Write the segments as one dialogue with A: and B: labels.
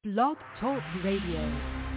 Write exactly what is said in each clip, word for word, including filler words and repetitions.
A: Blog Talk Radio.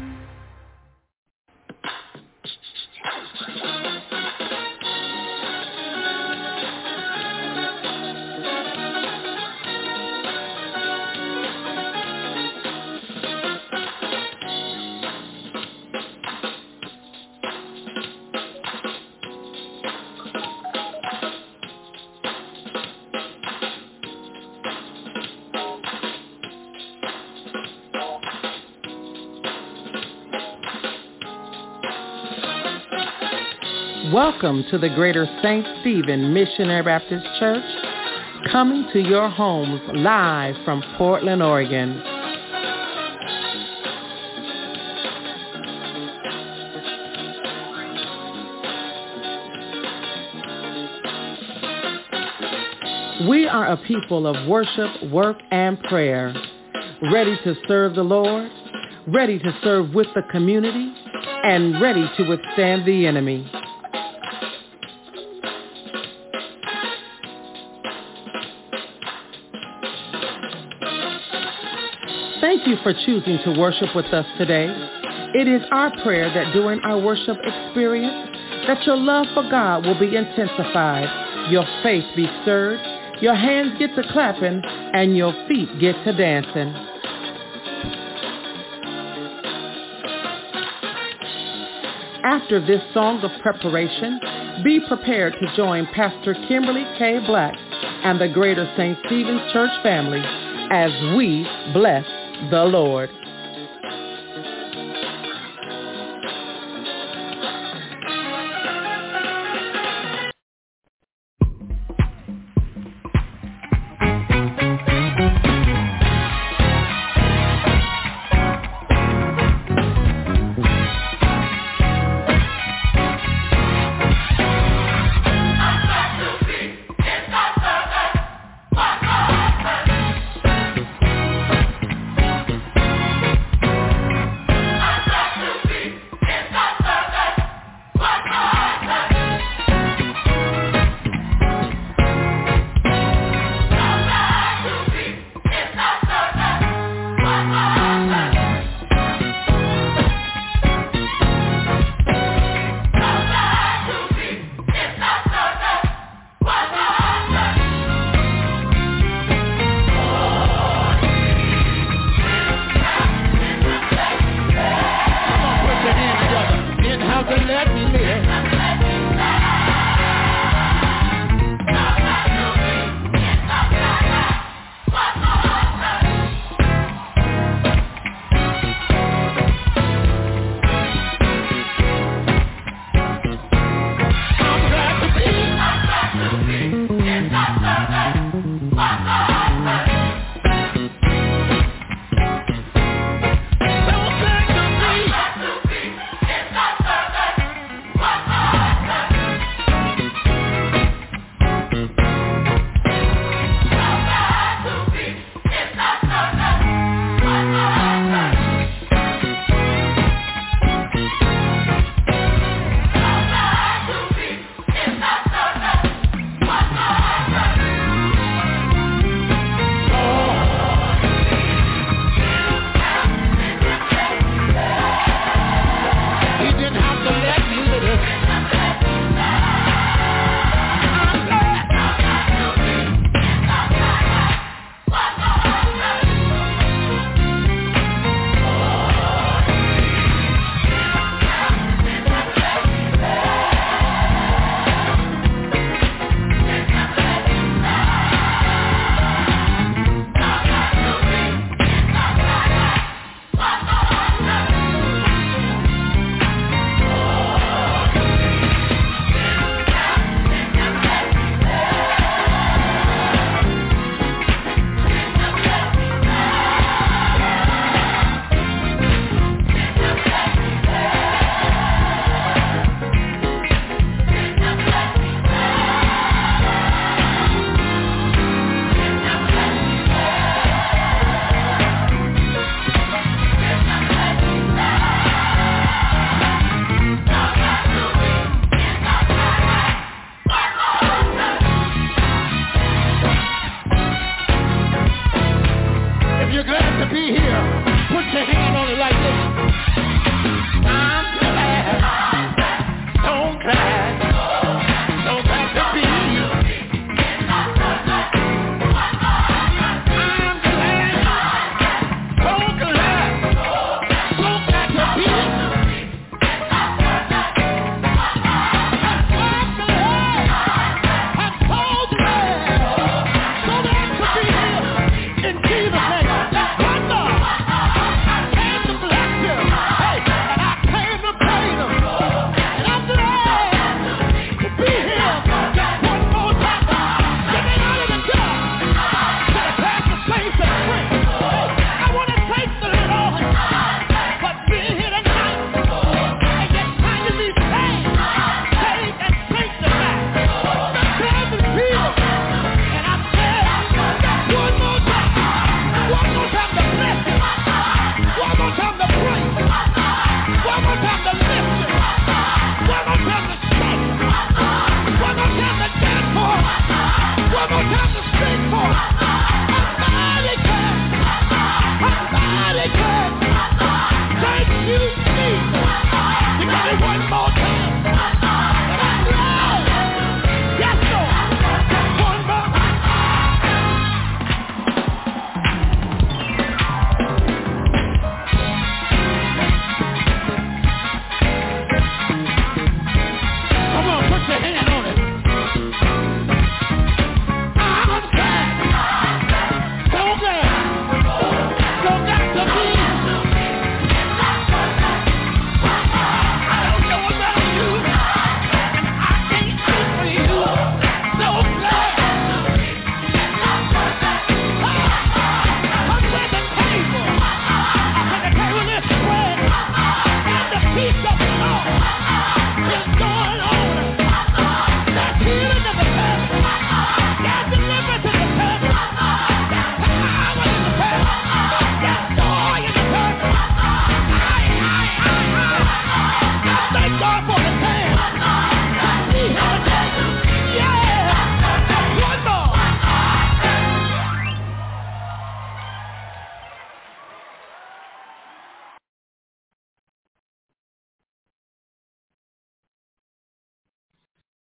B: Welcome to the Greater Saint Stephen Missionary Baptist Church, coming to your homes live from Portland, Oregon. We are a people of worship, work, and prayer, ready to serve the Lord, ready to serve with the community, and ready to withstand the enemy. Thank you for choosing to worship with us today. It is our prayer that during our worship experience, that your love for God will be intensified, your faith be stirred, your hands get to clapping, and your feet get to dancing. After this song of preparation, be prepared to join Pastor Kimberly K. Black and the Greater Saint Stephen's Church family as we bless the Lord.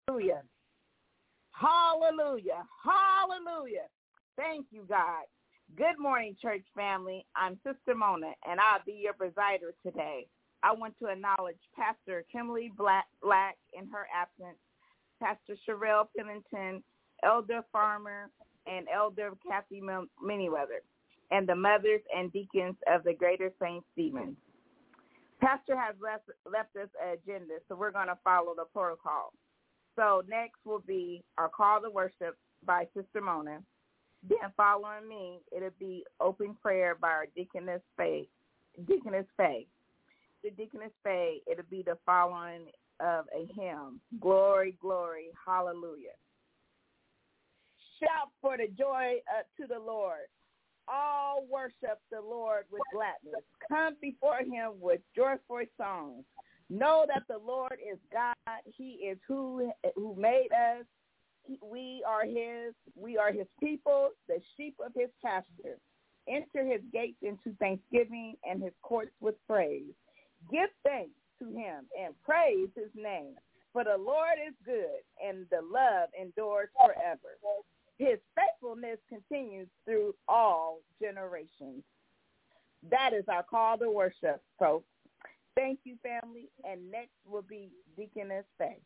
C: Hallelujah. Hallelujah. Hallelujah. Thank you, God. Good morning, church family. I'm Sister Mona, and I'll be your presider today. I want to acknowledge Pastor Kimberly Black, Black in her absence, Pastor Sherelle Pennington, Elder Farmer, and Elder Kathy Manyweather, and the mothers and deacons of the Greater Saint Stephen's. Pastor has left, left us an agenda, so we're going to follow the protocol. So next will be our call to worship by Sister Mona. Then following me, it'll be open prayer by our Deaconess Faye. Deaconess Faye. The Deaconess Faye, it'll be the following of a hymn, Glory, Glory, Hallelujah. Shout for the joy uh, to the Lord. All worship the Lord with gladness. Come before him with joyful songs. Know that the Lord is God. He is who who made us. He, we are his. We are his people, the sheep of his pasture. Enter his gates into thanksgiving and his courts with praise. Give thanks to him and praise his name. For the Lord is good, and the love endures forever. His faithfulness continues through all generations. That is our call to worship, folks. Thank you, family. And next will be Deaconess Faye.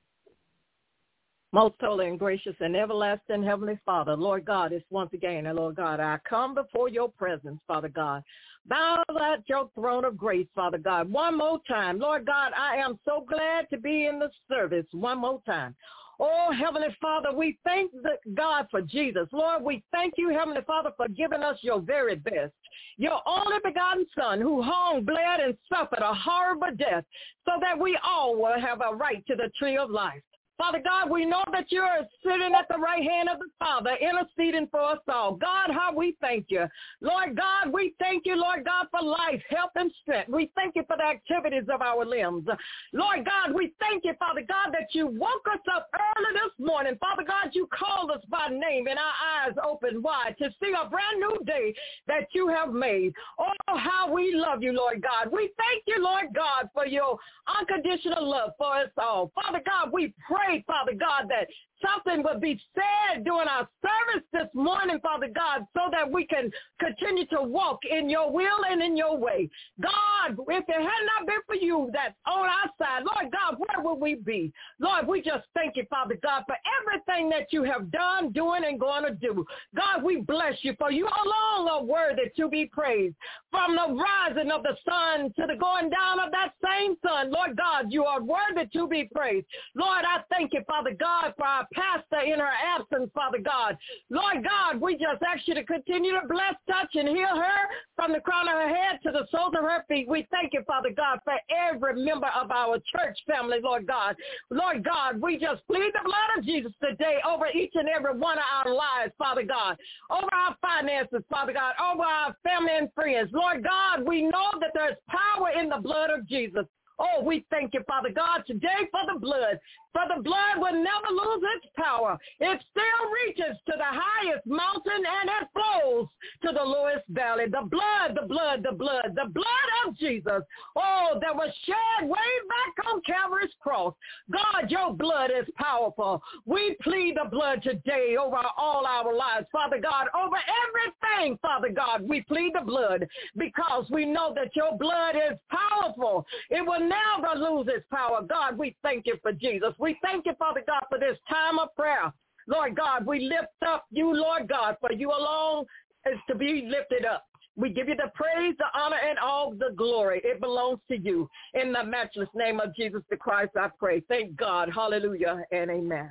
D: Most holy and gracious and everlasting Heavenly Father, Lord God, it's once again, and Lord God, I come before your presence, Father God. Bow at your throne of grace, Father God, one more time. Lord God, I am so glad to be in the service one more time. Oh, Heavenly Father, we thank the God for Jesus. Lord, we thank you, Heavenly Father, for giving us your very best. Your only begotten Son who hung, bled, and suffered a horrible death so that we all will have a right to the tree of life. Father God, we know that you're sitting at the right hand of the Father, interceding for us all. God, how we thank you. Lord God, we thank you, Lord God, for life, health, and strength. We thank you for the activities of our limbs. Lord God, we thank you, Father God, that you woke us up early this morning. Father God, you called us by name and our eyes opened wide to see a brand new day that you have made. Oh, how we love you, Lord God. We thank you, Lord God, for your unconditional love for us all. Father God, we pray, Father God, that something will be said during our service this morning, Father God, so that we can continue to walk in your will and in your way. God, if it had not been for you that's on our side, Lord God, where would we be? Lord, we just thank you, Father God, for everything that you have done, doing, and going to do. God, we bless you, for you alone are worthy to be praised. From the rising of the sun to the going down of that same sun, Lord God, you are worthy to be praised. Lord, I thank you, Father God, for our pastor in her absence, Father God. Lord God, we just ask you to continue to bless, touch, and heal her from the crown of her head to the soles of her feet. We thank you, Father God, for every member of our church family, Lord God. Lord God, we just plead the blood of Jesus today over each and every one of our lives, Father God, over our finances, Father God, over our family and friends. Lord God, we know that there's power in the blood of Jesus. Oh, we thank you, Father God, today for the blood. For the blood will never lose its power. It still reaches to the highest mountain and it flows to the lowest valley. The blood, the blood, the blood, the blood of Jesus. Oh, that was shed way back on Calvary's cross. God, your blood is powerful. We plead the blood today over all our lives, Father God, over everything, Father God. We plead the blood because we know that your blood is powerful. It will never lose its power. God, we thank you for Jesus. We thank you, Father God, for this time of prayer. Lord God, we lift up you, Lord God, for you alone is to be lifted up. We give you the praise, the honor, and all the glory. It belongs to you. In the matchless name of Jesus the Christ, I pray. Thank God. Hallelujah and amen.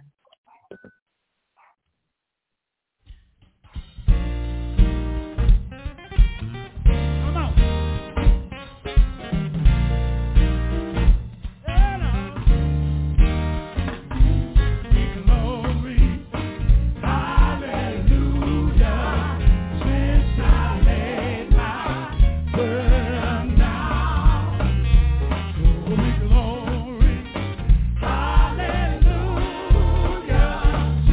E: Glory, hallelujah.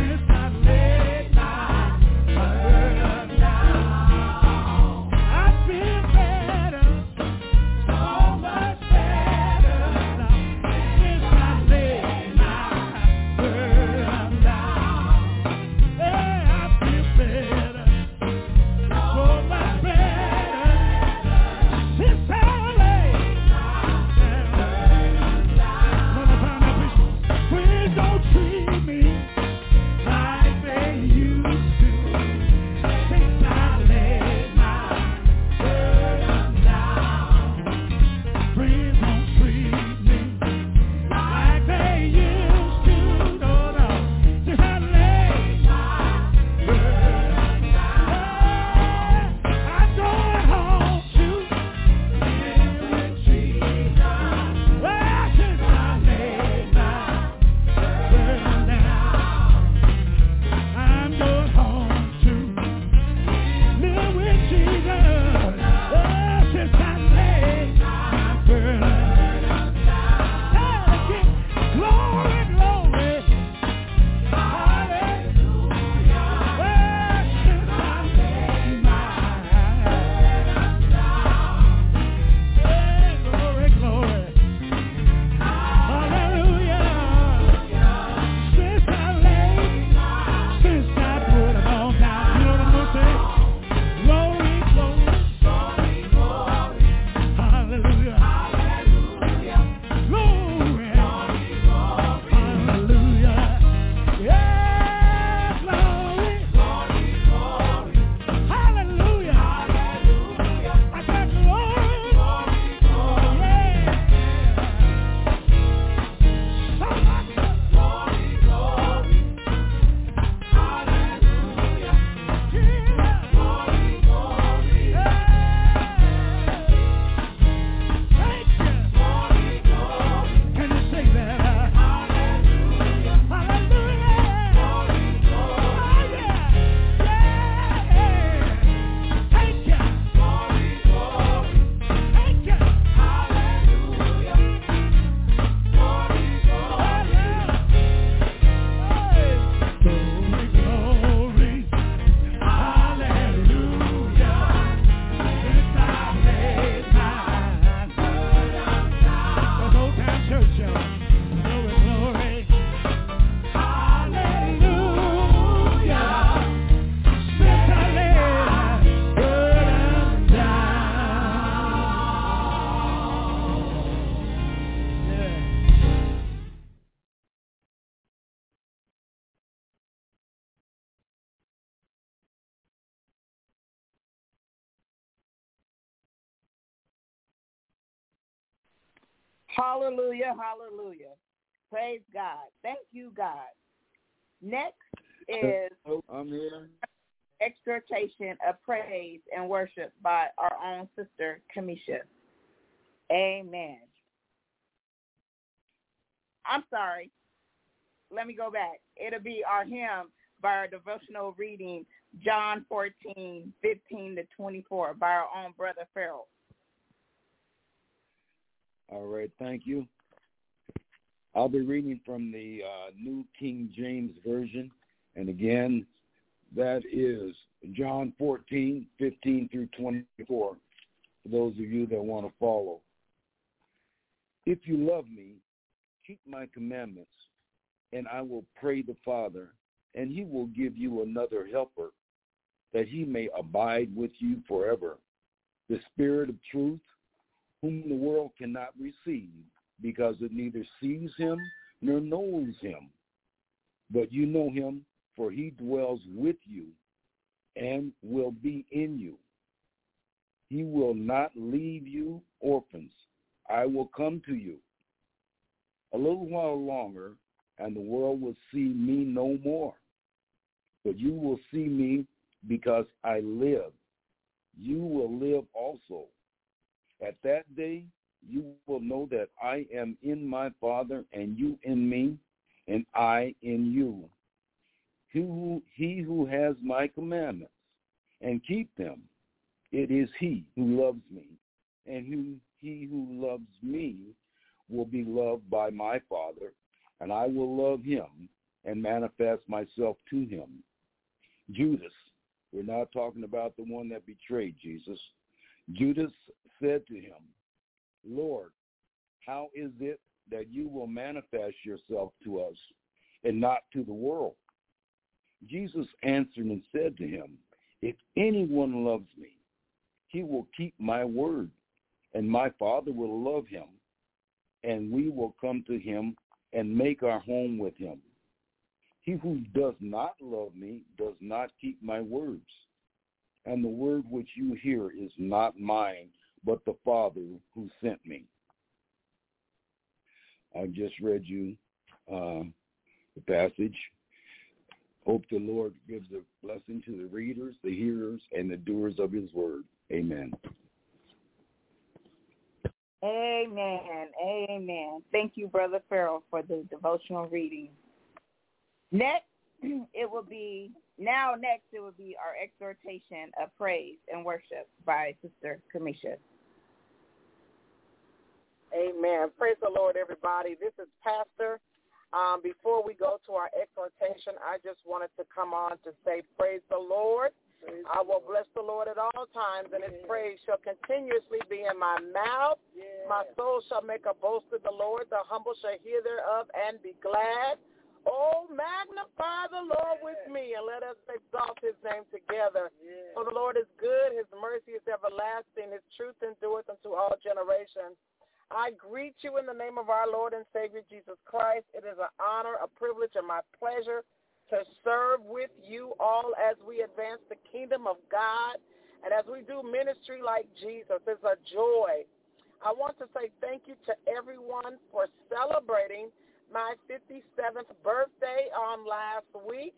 C: Hallelujah, hallelujah. Praise God. Thank you, God. Next is
E: I'm here.
C: Exhortation of Praise and Worship by our own sister, Kamisha. Amen. I'm sorry. Let me go back. It'll be our hymn by our devotional reading, John fourteen, fifteen to twenty-four, by our own brother Farrell.
E: All right, thank you. I'll be reading from the uh, New King James Version. And again, that is John fourteen, fifteen through twenty-four, for those of you that want to follow. If you love me, keep my commandments, and I will pray the Father, and he will give you another helper, that he may abide with you forever, the Spirit of truth, whom the world cannot receive, because it neither sees him nor knows him. But you know him, for he dwells with you and will be in you. He will not leave you orphans. I will come to you. A little while longer, and the world will see me no more. But you will see me because I live. You will live also. At that day, you will know that I am in my Father, and you in me, and I in you. He who, he who has my commandments and keep them, it is he who loves me, and who, he who loves me will be loved by my Father, and I will love him and manifest myself to him. Judas, we're not talking about the one that betrayed Jesus. Judas said to him, Lord, how is it that you will manifest yourself to us and not to the world? Jesus answered and said to him, if anyone loves me, he will keep my word, and my Father will love him, and we will come to him and make our home with him. He who does not love me does not keep my words, and the word which you hear is not mine, but the Father who sent me. I just read you uh, the passage. Hope the Lord gives a blessing to the readers, the hearers, and the doers of his word. Amen.
C: Amen. Amen. Thank you, Brother Farrell, for the devotional reading. Next, it will be, now next it will be our exhortation of praise and worship by Sister Kamisha.
D: Amen. Praise the Lord, everybody. This is Pastor. Um, before we go to our exhortation, I just wanted to come on to say praise the Lord. Praise I will bless the Lord at all times, and his yeah. praise shall continuously be in my mouth. Yeah. My soul shall make a boast of the Lord. The humble shall hear thereof and be glad. Oh, magnify the Lord with me, and let us exalt his name together. Yeah. For the Lord is good, his mercy is everlasting, his truth endureth unto all generations. I greet you in the name of our Lord and Savior Jesus Christ. It is an honor, a privilege, and my pleasure to serve with you all as we advance the kingdom of God and as we do ministry like Jesus. It's a joy. I want to say thank you to everyone for celebrating my fifty-seventh birthday on last week.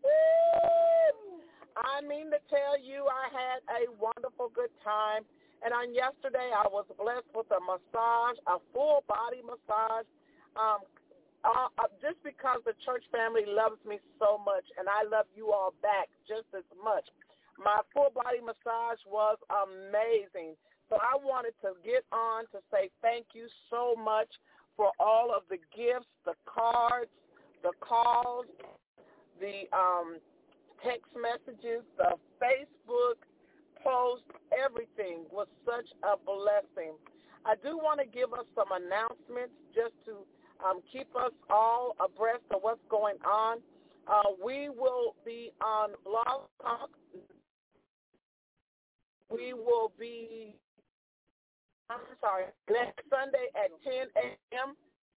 D: I mean to tell you, I had a wonderful good time. And on yesterday, I was blessed with a massage, a full-body massage, um, uh, uh, just because the church family loves me so much, and I love you all back just as much. My full-body massage was amazing. So I wanted to get on to say thank you so much for all of the gifts, the cards, the calls, the um, text messages, the Facebook post, everything was such a blessing. I do want to give us some announcements just to um, keep us all abreast of what's going on. Uh, we will be on Blog Talk. We will be, I'm sorry, next Sunday at ten a.m.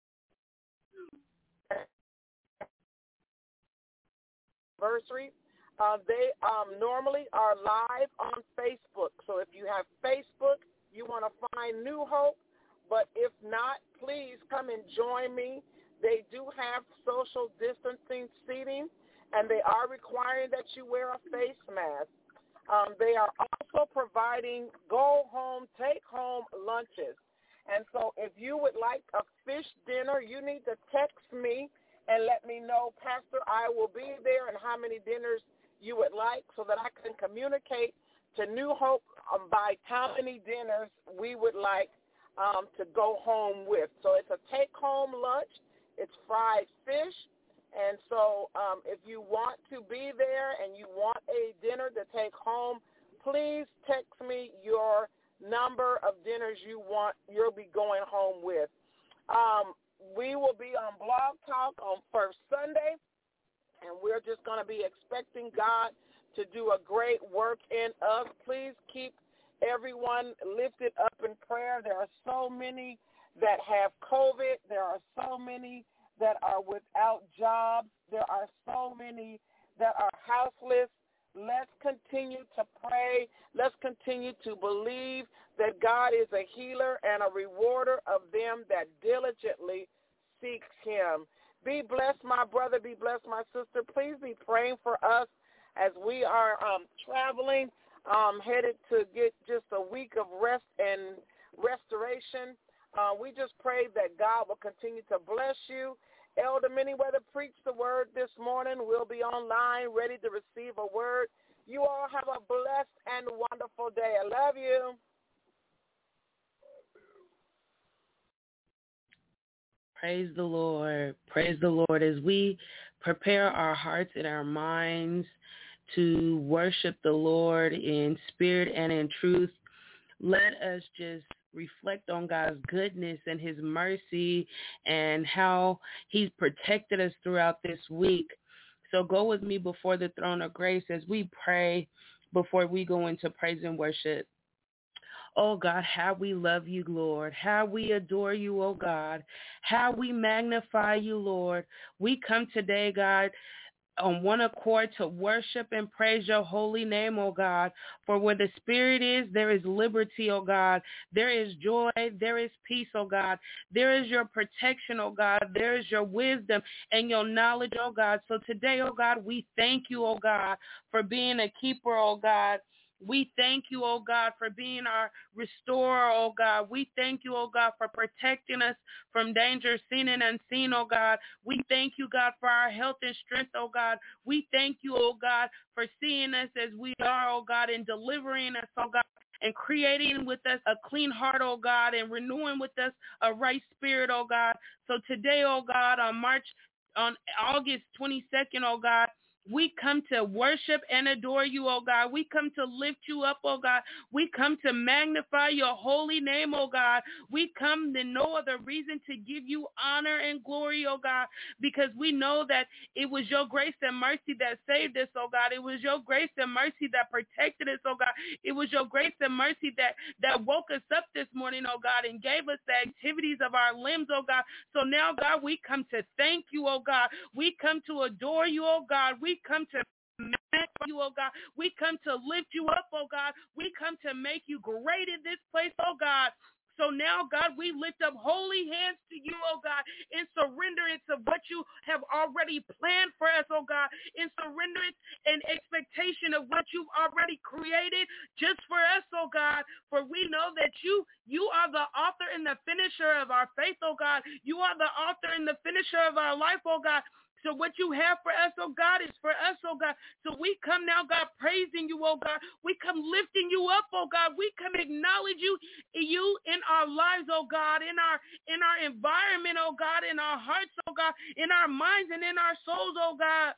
D: Anniversary. Uh, they um, normally are live on Facebook. So if you have Facebook, you want to find New Hope,
F: But if not, please come and join me. They do have social distancing seating, and they are requiring that you wear a face mask. Um, they are also providing go-home, take-home lunches. And so if you would like a fish dinner, you need to text me and let me know, Pastor, I will be there, and how many dinners you would like, so that I can communicate to New Hope um, by how many dinners we would like um, to go home with. So it's a take-home lunch. It's fried fish. And so um, if you want to be there and you want a dinner to take home, please text me your number of dinners you want, you'll be going home with. Um, we will be on Blog Talk on First Sunday, and we're just going to be expecting God to do a great work in us. Please keep everyone lifted up in prayer. There are so many that have COVID. There are so many that are without jobs. There are so many that are houseless. Let's continue to pray. Let's continue to believe that God is a healer and a rewarder of them that diligently seeks him. Be blessed, my brother. Be blessed, my sister. Please be praying for us as we are um, traveling, um, headed to get just a week of rest and restoration. Uh, we just pray that God will continue to bless you. Elder Manyweather preached the word this morning. We'll be online ready to receive a word. You all have a blessed and wonderful day. I love you.
B: Praise the Lord. Praise the Lord. As we prepare our hearts and our minds to worship the Lord in spirit and in truth, let us just reflect on God's goodness and his mercy and how he's protected us throughout this week. So go with me before the throne of grace as we pray before we go into praise and worship. Oh, God, how we love you, Lord. How we adore you, oh, God. How we magnify you, Lord. We come today, God, on one accord to worship and praise your holy name, oh God. For where the Spirit is, there is liberty, oh God. There is joy. There is peace, oh God. There is your protection, oh God. There is your wisdom and your knowledge, oh God. So today, oh God, we thank you, oh God, for being a keeper, oh God. We thank you, oh God, for being our restorer, oh God. We thank you, oh God, for protecting us from danger seen and unseen, oh God. We thank you, God, for our health and strength, oh God. We thank you, oh God, for seeing us as we are, oh God, and delivering us, oh God, and creating with us a clean heart, oh God, and renewing with us a right spirit, oh God. So today, oh God, on March, on August twenty-second, oh God, we come to worship and adore you, oh God. We come to lift you up, oh God. We come to magnify your holy name, oh God. We come to no other reason to give you honor and glory, oh God, because we know that it was your grace and mercy that saved us, oh God. It was your grace and mercy that protected us, oh God. It was your grace and mercy that, that woke us up this morning, oh God, and gave us the activities of our limbs, oh God. So now, God, we come to thank you, oh God. We come to adore you, oh God. We come to magnify you, oh God. We come to lift you up, oh God. We come to make you great in this place, oh God. So now, God, we lift up holy hands to you, oh God, in surrenderance of what you have already planned for us, oh God, in surrenderance and expectation of what you've already created just for us, oh God. For we know that you, you are the author and the finisher of our faith, oh God. You are the author and the finisher of our life, oh God. So what you have for us, oh God, is for us, oh God. So we come now, God, praising you, oh God. We come lifting you up, oh God. We come acknowledge you, you in our lives, oh God, in our in our environment, oh God, in our hearts, oh God, in our minds and in our souls, oh God.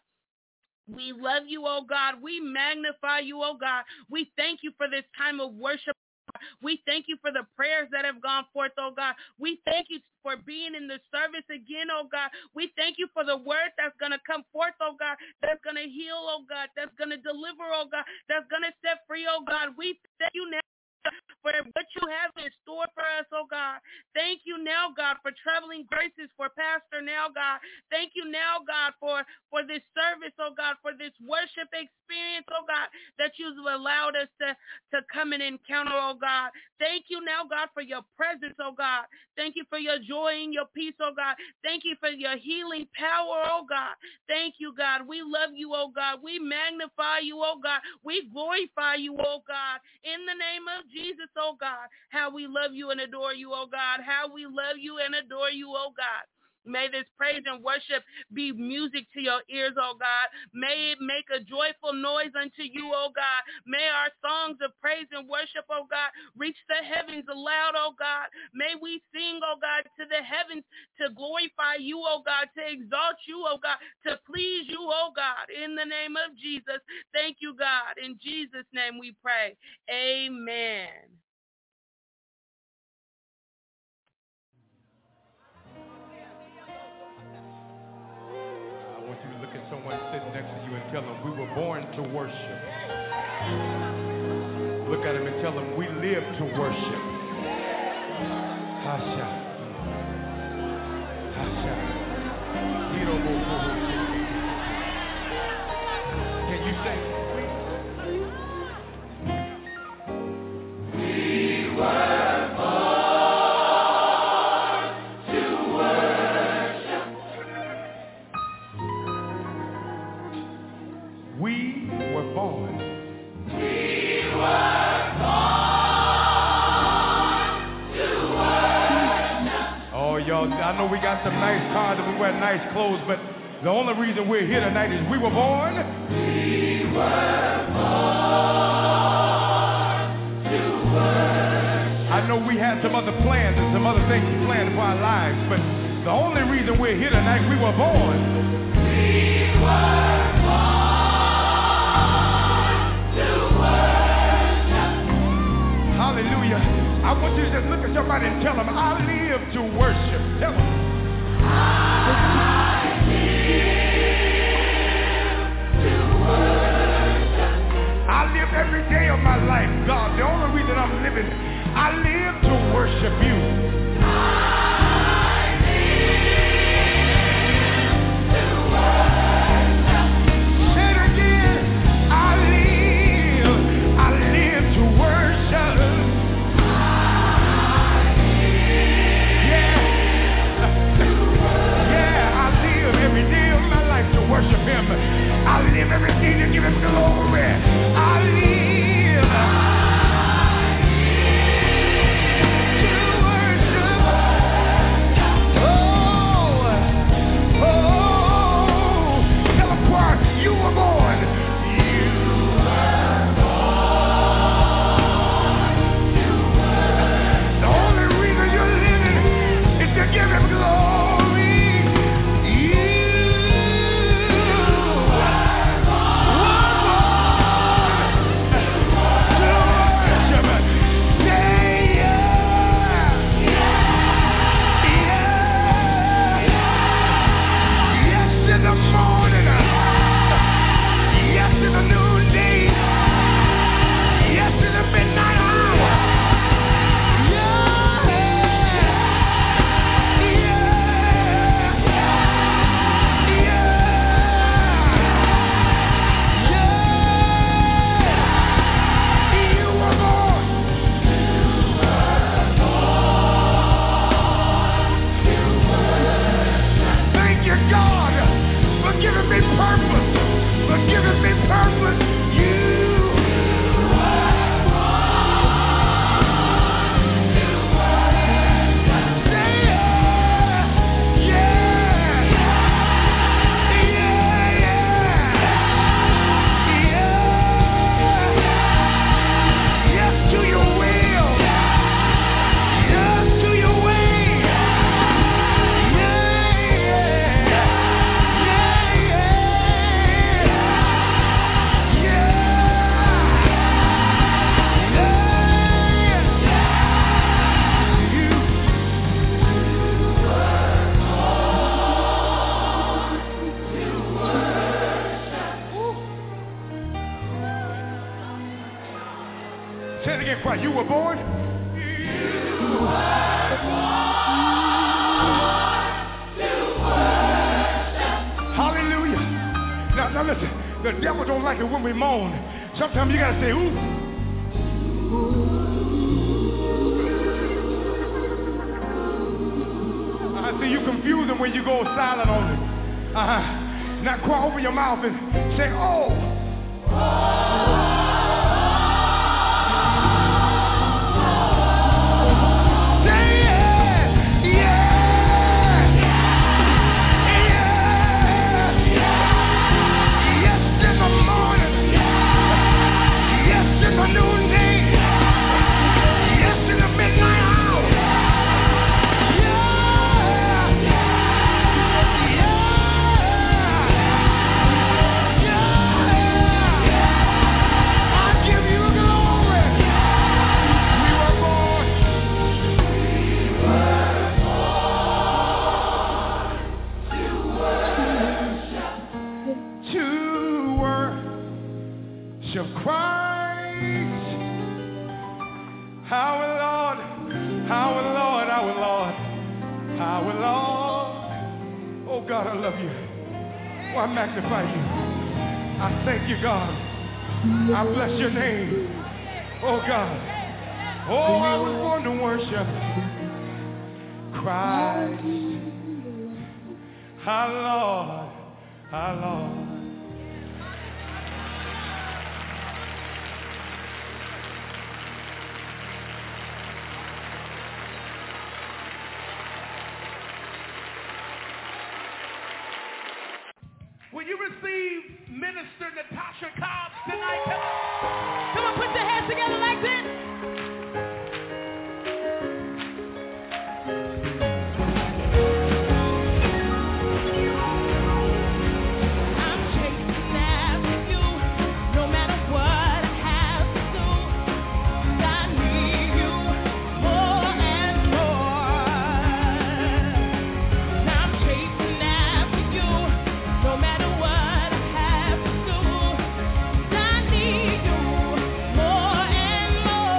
B: We love you, oh God. We magnify you, oh God. We thank you for this time of worship. We thank you for the prayers that have gone forth, oh God. We thank you for being in the service again, oh God. We thank you for the word that's going to come forth, oh God, that's going to heal, oh God, that's going to deliver, oh God, that's going to set free, oh God. We thank you now for what you have in store for us, oh God. Thank you now, God, for traveling graces for Pastor now, God. Thank you now, God, for, for this service, oh God, for this worship experience.
G: experience, oh God, that you've allowed us to, to come and encounter, oh God. Thank you now, God, for your presence, oh God. Thank you for your joy and your peace, oh God. Thank you for your healing power, oh God. Thank you, God. We love you, oh God. We magnify you, oh God. We glorify you, oh God. In the name of Jesus, oh God. How we love you and adore you, oh God. How we love you and adore you, oh God. May this praise and worship be music to your ears, oh God. May it make a joyful noise unto you, oh God. May our songs of praise and worship, oh God, reach the heavens aloud, oh God. May we sing, oh God, to the heavens to glorify you, oh God, to exalt you, oh God, to please you, oh God, in the name of Jesus. Thank you, God. In Jesus' name we pray. Amen.
H: I want you to look at someone sitting next to you and tell them, we were born to worship. Look at them and tell them, we live to worship. Hasha. Hasha. Can you say, please? We were born. We were born. We were born to worship. Oh, y'all, I know we got some nice cars and we wear nice clothes, but the only reason we're here tonight is we were born. We were born to worship. I know we had some other plans and some other things planned for our lives, but the only reason we're here tonight, we were born. We were Hallelujah. I want you to just look at somebody and tell them, I live to worship. Tell them. I live to worship. I live every day of my life, God. The only reason I'm living, I live to worship you. I live to worship. Say it again. I live. I live to worship. Worship him. I live every day to give him glory. I live, I live to worship. Oh, oh, tell him why you were born. You were born to worship. The only reason you're living is to give him glory. You were born? You were born to worship. Hallelujah. Now, now listen, the devil don't like it when we moan. Sometimes you gotta say, ooh. I see you confuse him when you go silent on it. Uh-huh. Now cry over your mouth and say, oh. Oh. God, I love you. Oh, I magnify you. I thank you, God. I bless your name. Oh, God. Oh, I was born to worship Christ. Our Lord, our Lord. Will you receive Minister Natasha Cobbs tonight? Come on. Come on, put your hands together like this. I'm chasing after you, no matter what I have to do. I need you more and more. Now I'm chasing after you, no matter what I have to do, I need you more and more.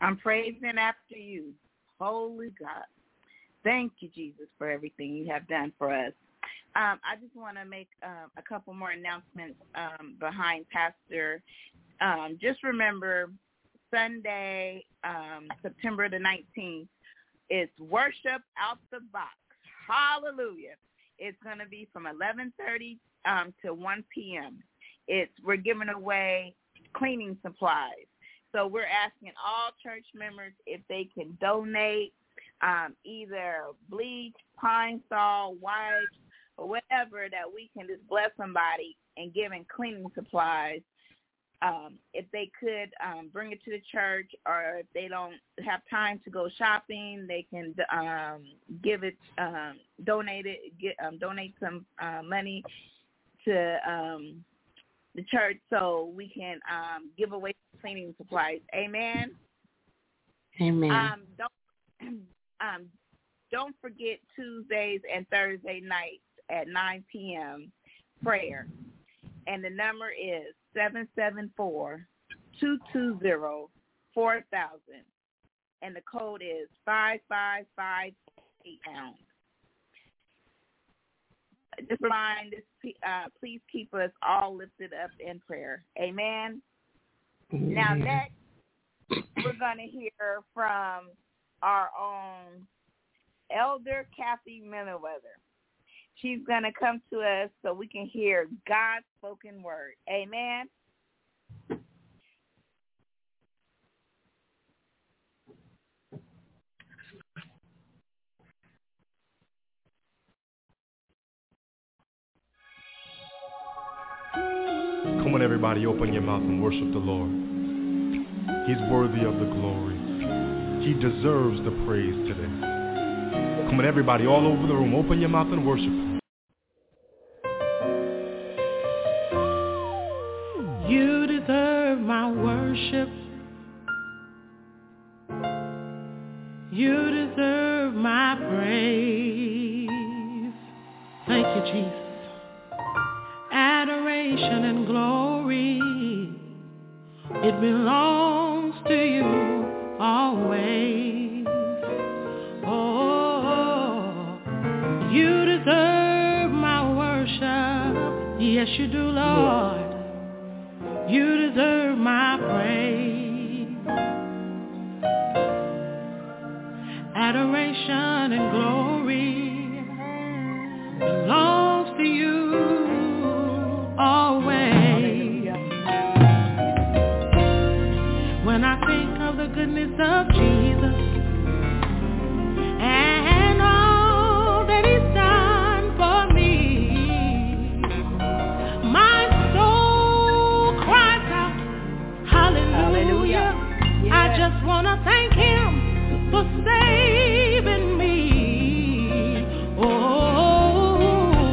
C: I'm praising after you. Holy God. Thank you, Jesus, for everything you have done for us. Um, I just want to make um, a couple more announcements um, behind Pastor. Um, just remember, Sunday, um, September the nineteenth, is Worship Out the Box. Hallelujah. It's going to be from eleven thirty um, to one p.m. It's We're giving away cleaning supplies. So we're asking all church members if they can donate um, either bleach, pine sol, wipes, or whatever that we can just bless somebody and give in cleaning supplies. Um, if they could um, bring it to the church, or if they don't have time to go shopping, they can um, give it, um, donate it, get, um, donate some uh, money to um, the church so we can um, give away cleaning supplies. Amen.
B: Amen.
C: Um, don't um, don't forget Tuesdays and Thursday nights at nine p.m. prayer, and the number is seven seven four, two two zero, four thousand, and the code is five five five eight pounds. Just remind this, uh, please keep us all lifted up in prayer. Amen.
B: Amen.
C: Now next, we're going to hear from our own Elder Kathy Miller-Weather. She's going to come to us so we can hear God's spoken word. Amen.
H: Come on, everybody, open your mouth and worship the Lord. He's worthy of the glory. He deserves the praise today. Come on, everybody, all over the room, open your mouth and worship Him.
B: You deserve my worship. You deserve my praise. Thank you, Jesus. Adoration and glory, it belongs to you always. Oh, you deserve my worship. Yes, you do, Lord. You deserve my praise. Adoration and glory belongs to you always. When I think of the goodness of Jesus and all that He's done for me, my soul cries out, hallelujah. Hallelujah. Yes. I just want to thank Him for saving me. Oh,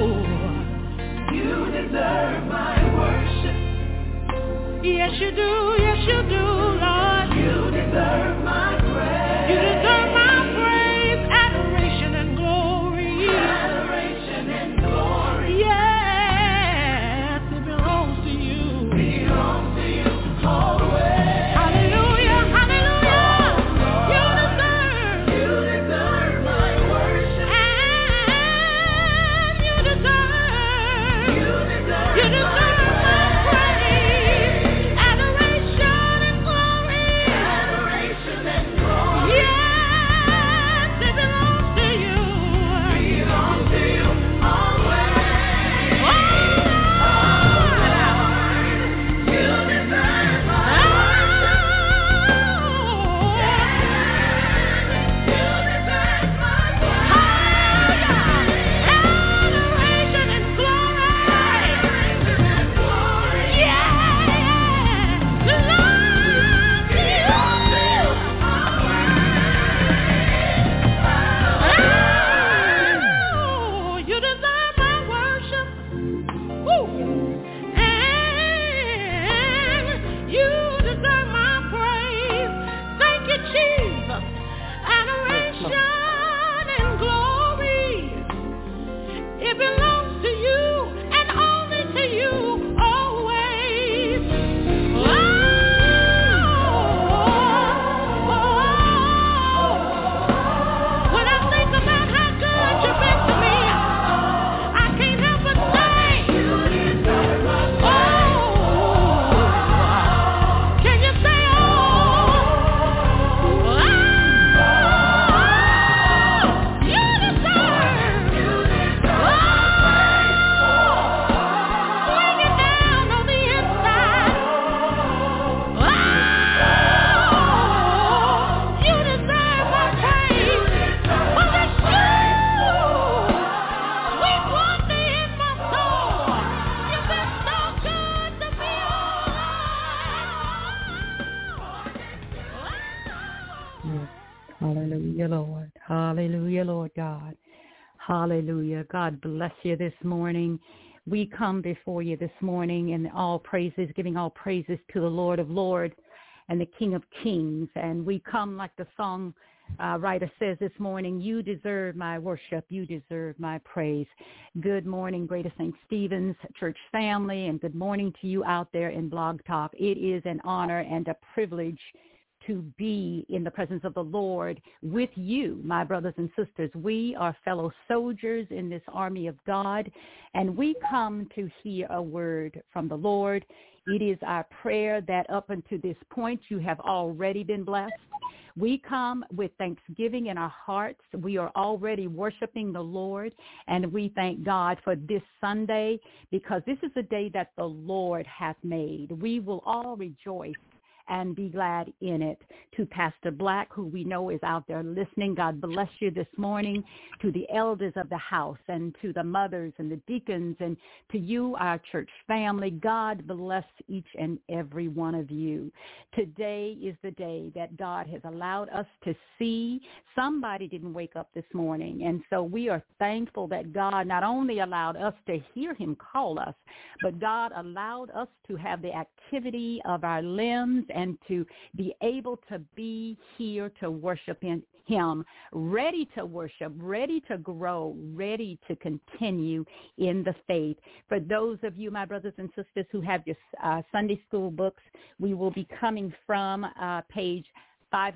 I: God. Hallelujah. God bless you this morning. We come before you this morning in all praises, giving all praises to the Lord of Lords and the King of Kings. And we come like the song uh, writer says this morning, you deserve my worship. You deserve my praise. Good morning, Greater Saint Stephen's Church family, and good morning to you out there in Blog Talk. It is an honor and a privilege to be in the presence of the Lord with you, my brothers and sisters. We are fellow soldiers in this army of God, and we come to hear a word from the Lord. It is our prayer that up until this point you have already been blessed. We come with thanksgiving in our hearts. We are already worshiping the Lord, and we thank God for this Sunday because this is a day that the Lord hath made. We will all rejoice and be glad in it. To Pastor Black, who we know is out there listening, God bless you this morning. To the elders of the house and to the mothers and the deacons and to you, our church family, God bless each and every one of you. Today is the day that God has allowed us to see. Somebody didn't wake up this morning, and so we are thankful that God not only allowed us to hear him call us, but God allowed us to have the activity of our limbs and to be able to be here to worship in him, ready to worship, ready to grow, ready to continue in the faith. For those of you, my brothers and sisters, who have your uh, Sunday school books, we will be coming from uh, page five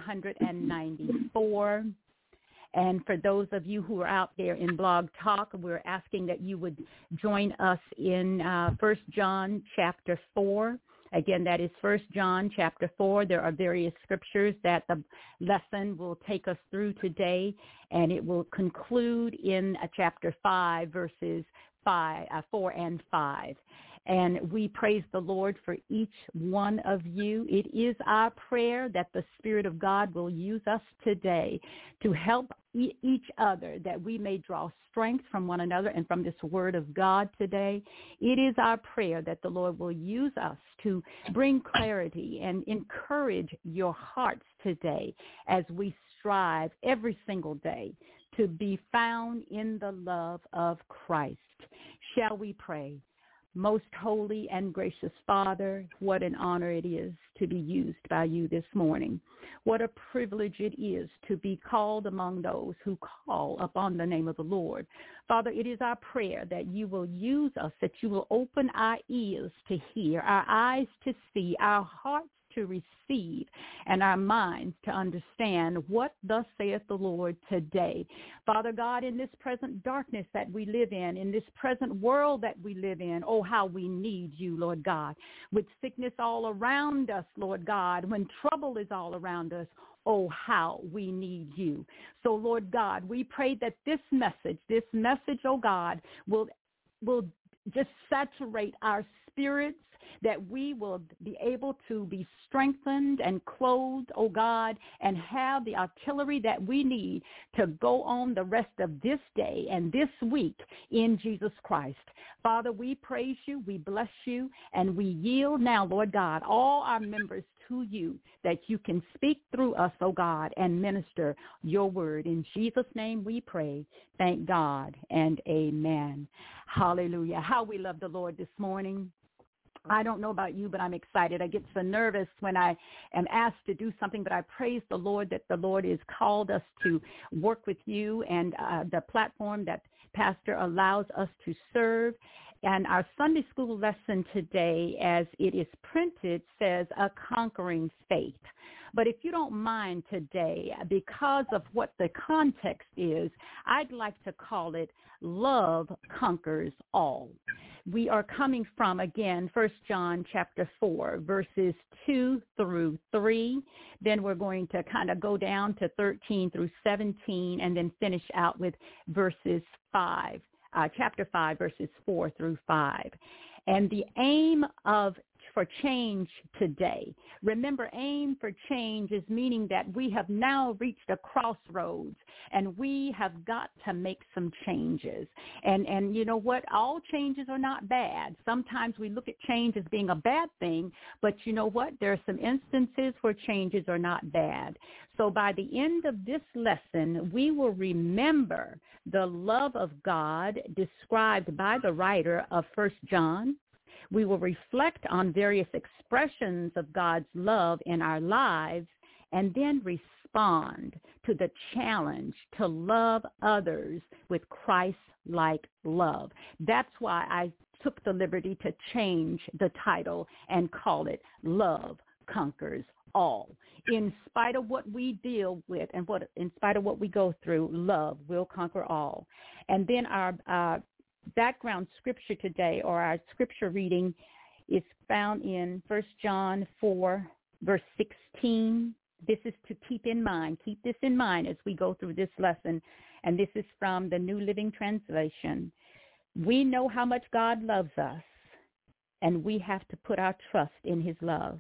I: ninety-four. And for those of you who are out there in Blog Talk, we're asking that you would join us in uh, First John chapter four. Again, that is First John chapter four. There are various scriptures that the lesson will take us through today, and it will conclude in uh, chapter five, verses five, uh, four and five. And we praise the Lord for each one of you. It is our prayer that the Spirit of God will use us today to help e- each other, that we may draw strength from one another and from this word of God today. It is our prayer that the Lord will use us to bring clarity and encourage your hearts today as we strive every single day to be found in the love of Christ. Shall we pray? Most holy and gracious Father, what an honor it is to be used by you this morning. What a privilege it is to be called among those who call upon the name of the Lord. Father, it is our prayer that you will use us, that you will open our ears to hear, our eyes to see, our hearts to receive, and our minds to understand what thus saith the Lord today. Father God, in this present darkness that we live in, in this present world that we live in, oh, how we need you, Lord God. With sickness all around us, Lord God, when trouble is all around us, oh, how we need you. So, Lord God, we pray that this message, this message, oh God, will will just saturate our spirits, that we will be able to be strengthened and clothed, oh God, and have the artillery that we need to go on the rest of this day and this week in Jesus Christ. Father, we praise you, we bless you, and we yield now, Lord God, all our members to you, that you can speak through us, oh God, and minister your word. In Jesus' name we pray. Thank God and amen. Hallelujah. How we love the Lord this morning. I don't know about you, but I'm excited. I get so nervous when I am asked to do something, but I praise the Lord that the Lord has called us to work with you and uh, the platform that Pastor allows us to serve. And our Sunday school lesson today, as it is printed, says a conquering faith. But if you don't mind today, because of what the context is, I'd like to call it Love Conquers All. We are coming from, again, First John chapter four, verses two through three. Then we're going to kind of go down to thirteen through seventeen and then finish out with verses five, uh, chapter five, verses four through five. And the aim of for change today. Remember, aim for change is meaning that we have now reached a crossroads and we have got to make some changes. And, and you know what? All changes are not bad. Sometimes we look at change as being a bad thing, but you know what? There are some instances where changes are not bad. So by the end of this lesson, we will remember the love of God described by the writer of First John. We will reflect on various expressions of God's love in our lives and then respond to the challenge to love others with Christ-like love. That's why I took the liberty to change the title and call it Love Conquers All. In spite of what we deal with and what, in spite of what we go through, love will conquer all. And then our uh, background scripture today, or our scripture reading, is found in First John four, verse sixteen. This is to keep in mind. Keep this in mind as we go through this lesson. And this is from the New Living Translation. We know how much God loves us, and we have to put our trust in his love.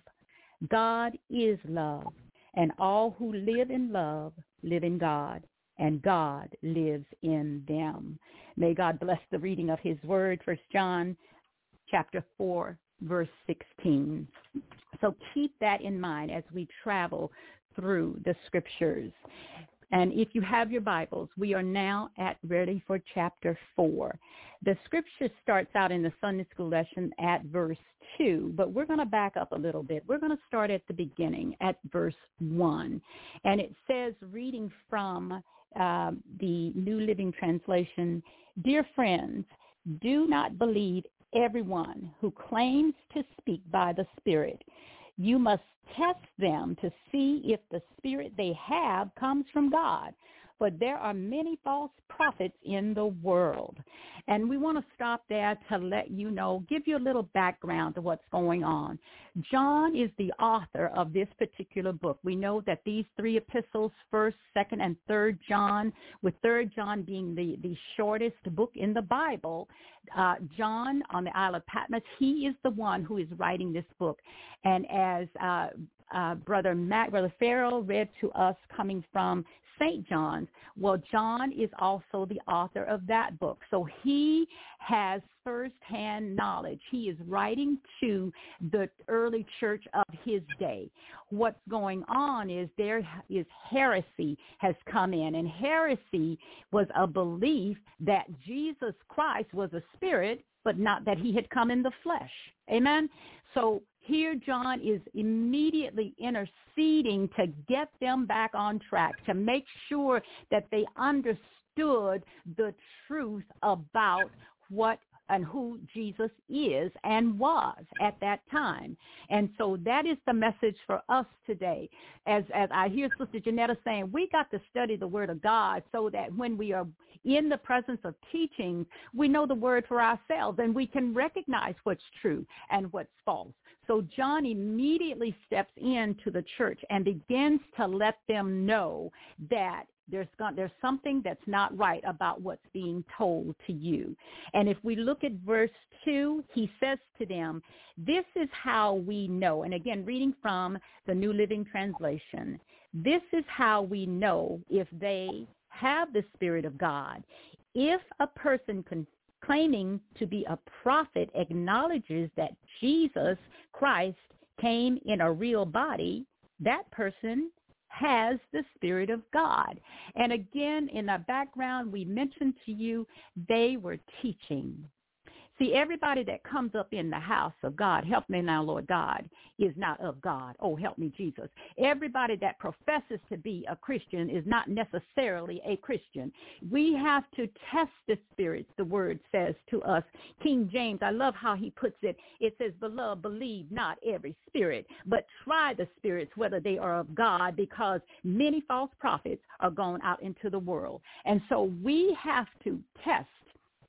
I: God is love, and all who live in love live in God, and God lives in them. May God bless the reading of his word, First John chapter four, verse sixteen. So keep that in mind as we travel through the scriptures. And if you have your Bibles, we are now at ready for chapter four. The scripture starts out in the Sunday school lesson at verse two, but we're going to back up a little bit. We're going to start at the beginning at verse one. And it says, reading from uh, the New Living Translation, "Dear friends, do not believe everyone who claims to speak by the Spirit. You must test them to see if the spirit they have comes from God. For there are many false prophets in the world." And we want to stop there to let you know, give you a little background to what's going on. John is the author of this particular book. We know that these three epistles, First, Second, and Third John, with Third John being the, the shortest book in the Bible, uh, John on the Isle of Patmos, he is the one who is writing this book. And as uh, uh, Brother Matt, Brother Farrell read to us coming from Saint John's, well, John is also the author of that book. So he has firsthand knowledge. He is writing to the early church of his day. What's going on is there is heresy has come in, and heresy was a belief that Jesus Christ was a spirit, but not that he had come in the flesh. Amen? So here John is immediately interceding to get them back on track, to make sure that they understood the truth about what and who Jesus is and was at that time. And so that is the message for us today. As as I hear Sister Janetta saying, we got to study the Word of God so that when we are in the presence of teaching, we know the Word for ourselves and we can recognize what's true and what's false. So John immediately steps into the church and begins to let them know that There's there's something that's not right about what's being told to you. And if we look at verse two, he says to them, this is how we know. And again, reading from the New Living Translation, this is how we know if they have the Spirit of God. If a person can claiming to be a prophet acknowledges that Jesus Christ came in a real body, that person has the Spirit of God. And again, in the background, we mentioned to you, they were teaching. See, everybody that comes up in the house of God, help me now, Lord God, is not of God. Oh, help me, Jesus. Everybody that professes to be a Christian is not necessarily a Christian. We have to test the spirits, the word says to us. King James, I love how he puts it. It says, beloved, believe not every spirit, but try the spirits whether they are of God, because many false prophets are gone out into the world. And so we have to test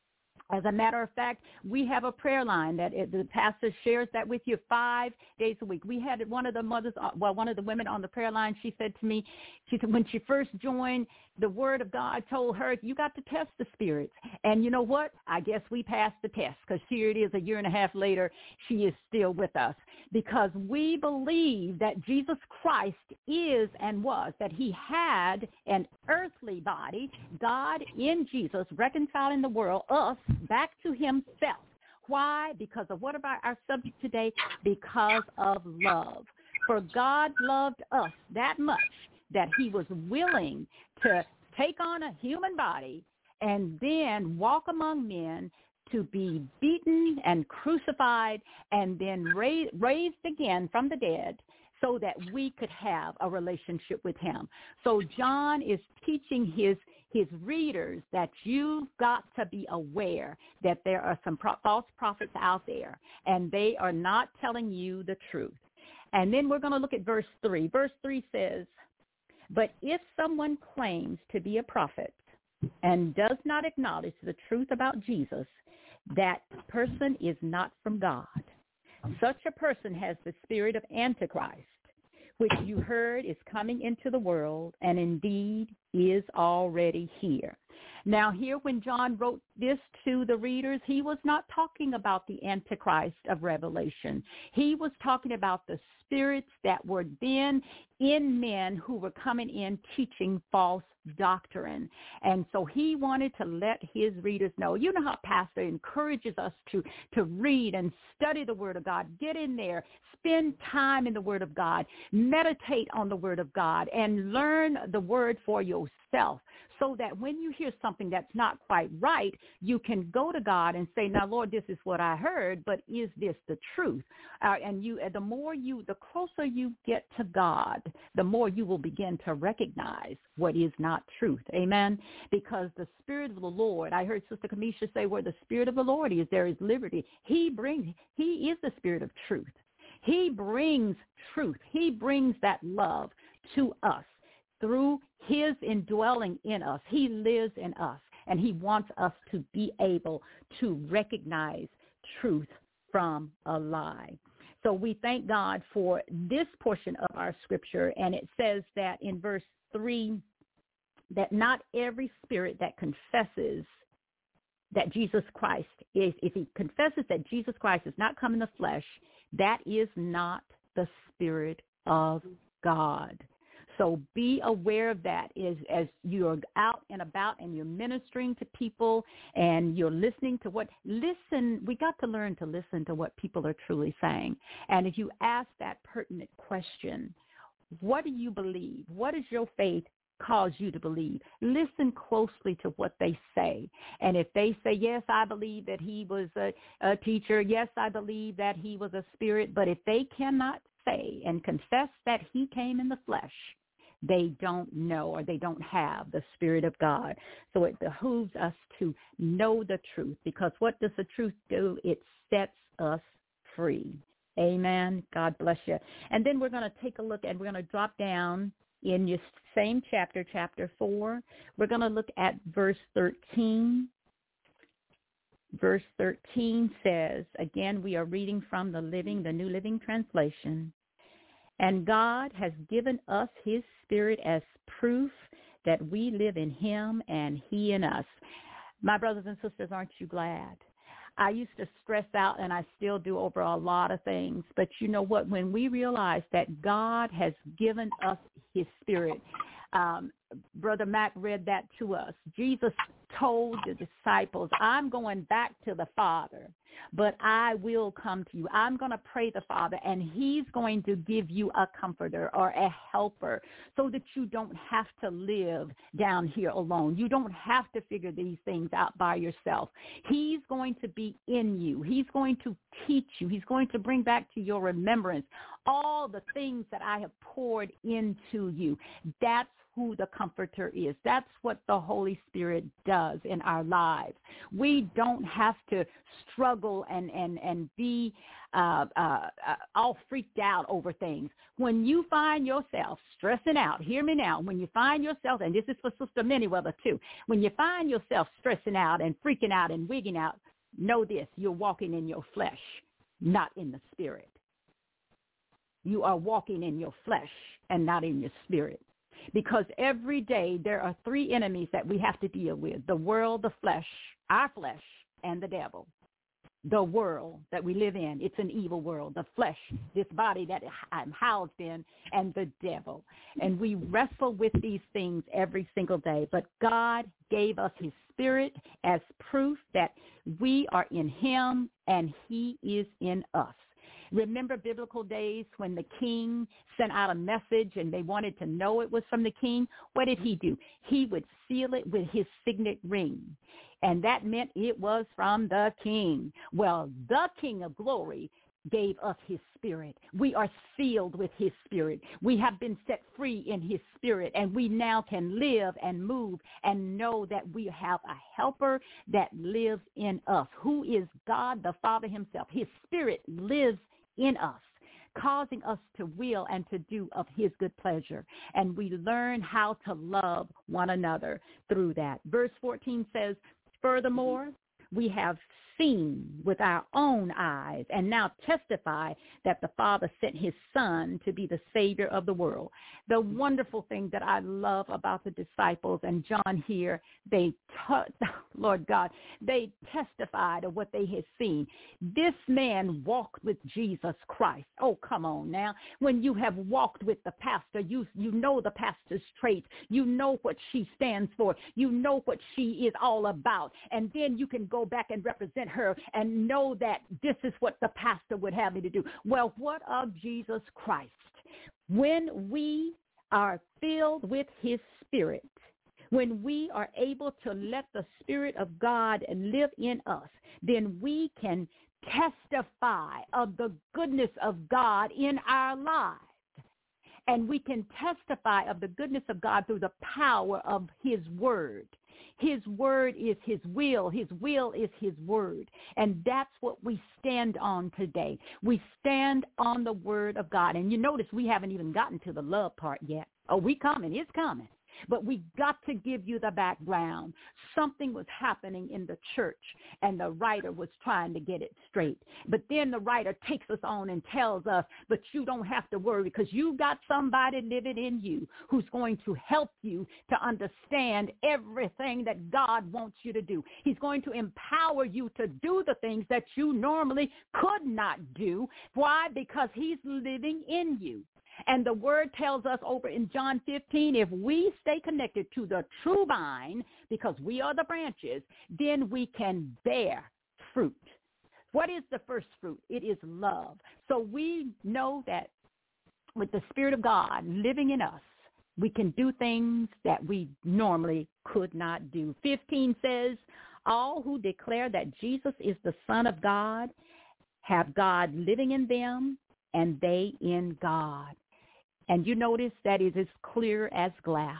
I: As a matter of fact, we have a prayer line that it, the pastor shares that with you five days a week. We had one of the mothers, well, one of the women on the prayer line, she said to me, she said when she first joined, the word of God told her, you got to test the spirits. And you know what? I guess we passed the test, because here it is a year and a half later, she is still with us, because we believe that Jesus Christ is and was, that he had an earthly body, God in Jesus, reconciling the world, us, back to himself. Why? Because of what about our subject today? Because of love. For God loved us that much that he was willing to take on a human body and then walk among men, to be beaten and crucified and then raised, raised again from the dead, so that we could have a relationship with him. So John is teaching his his readers that you've got to be aware that there are some pro- false prophets out there, and they are not telling you the truth. And then we're going to look at verse three. Verse three says, but if someone claims to be a prophet and does not acknowledge the truth about Jesus, that person is not from God. Such a person has the spirit of Antichrist, which you heard is coming into the world, and indeed is already here. Now here, when John wrote this to the readers, he was not talking about the Antichrist of Revelation. He was talking about the spirits that were then in men who were coming in teaching false doctrine. And so he wanted to let his readers know. You know how pastor encourages us to, to read and study the word of God. Get in there, spend time in the word of God, meditate on the word of God, and learn the word for yourself, so that when you hear something that's not quite right, you can go to God and say, now, Lord, this is what I heard, but is this the truth? Uh, and you, the more you, the closer you get to God, the more you will begin to recognize what is not truth. Amen? Because the Spirit of the Lord, I heard Sister Kamisha say, where the Spirit of the Lord is, there is liberty. He brings, he is the Spirit of truth. He brings truth. He brings that love to us through his indwelling in us. He lives in us, and he wants us to be able to recognize truth from a lie. So we thank God for this portion of our scripture, and it says that in verse three, that not every spirit that confesses that Jesus Christ is, if he confesses that Jesus Christ is not come in the flesh, that is not the Spirit of God. So be aware of that as, as you're out and about and you're ministering to people and you're listening to what, listen, we got to learn to listen to what people are truly saying. And if you ask that pertinent question, what do you believe? What does your faith cause you to believe? Listen closely to what they say. And if they say, yes, I believe that he was a, a teacher, yes, I believe that he was a spirit, but if they cannot say and confess that he came in the flesh, they don't know, or they don't have the Spirit of God. So it behooves us to know the truth, because what does the truth do? It sets us free. Amen. God bless you. And then we're going to take a look, and we're going to drop down in your same chapter, chapter four. We're going to look at verse thirteen. Verse thirteen says, again, we are reading from the Living, the New Living Translation. And God has given us his Spirit as proof that we live in him and he in us. My brothers and sisters, aren't you glad? I used to stress out, and I still do, over a lot of things. But you know what? When we realize that God has given us his Spirit, um, Brother Mac read that to us. Jesus told the disciples, I'm going back to the Father, but I will come to you. I'm going to pray the Father, and he's going to give you a comforter or a helper so that you don't have to live down here alone. You don't have to figure these things out by yourself. He's going to be in you. He's going to teach you. He's going to bring back to your remembrance all the things that I have poured into you. That's who the Comforter is. That's what the Holy Spirit does in our lives. We don't have to struggle and, and, and be uh, uh, uh, all freaked out over things. When you find yourself stressing out, hear me now, when you find yourself, and this is for Sister Manyweather too, when you find yourself stressing out and freaking out and wigging out, know this, you're walking in your flesh, not in the spirit. You are walking in your flesh and not in your spirit. Because every day there are three enemies that we have to deal with: the world, the flesh, our flesh, and the devil. The world that we live in, it's an evil world. The flesh, this body that I'm housed in, and the devil. And we wrestle with these things every single day. But God gave us his spirit as proof that we are in him and he is in us. Remember biblical days when the king sent out a message and they wanted to know it was from the king? What did he do? He would seal it with his signet ring. And that meant it was from the king. Well, the King of Glory gave us his spirit. We are sealed with his spirit. We have been set free in his spirit, and we now can live and move and know that we have a helper that lives in us, who is God the Father himself. His spirit lives in us, causing us to will and to do of his good pleasure. And we learn how to love one another through that. Verse fourteen says, furthermore, we have seen with our own eyes and now testify that the Father sent his Son to be the Savior of the world. The wonderful thing that I love about the disciples, and John here, they, t- Lord God, they testified of what they had seen. This man walked with Jesus Christ. Oh, come on now. When you have walked with the pastor, you, you know the pastor's traits. You know what she stands for. You know what she is all about. And then you can go back and represent her and know that this is what the pastor would have me to do. Well, what of Jesus Christ? When we are filled with his spirit, when we are able to let the Spirit of God live in us, then we can testify of the goodness of God in our lives. And we can testify of the goodness of God through the power of his word. His word is his will. His will is his word. And that's what we stand on today. We stand on the word of God. And you notice we haven't even gotten to the love part yet. Oh, we coming. It's coming. But we got to give you the background. Something was happening in the church, and the writer was trying to get it straight. But then the writer takes us on and tells us, but you don't have to worry because you got somebody living in you who's going to help you to understand everything that God wants you to do. He's going to empower you to do the things that you normally could not do. Why? Because he's living in you. And the word tells us over in John fifteen, if we stay connected to the true vine, because we are the branches, then we can bear fruit. What is the first fruit? It is love. So we know that with the Spirit of God living in us, we can do things that we normally could not do. fifteen says, all who declare that Jesus is the Son of God have God living in them, and they in God. And you notice that it is clear as glass.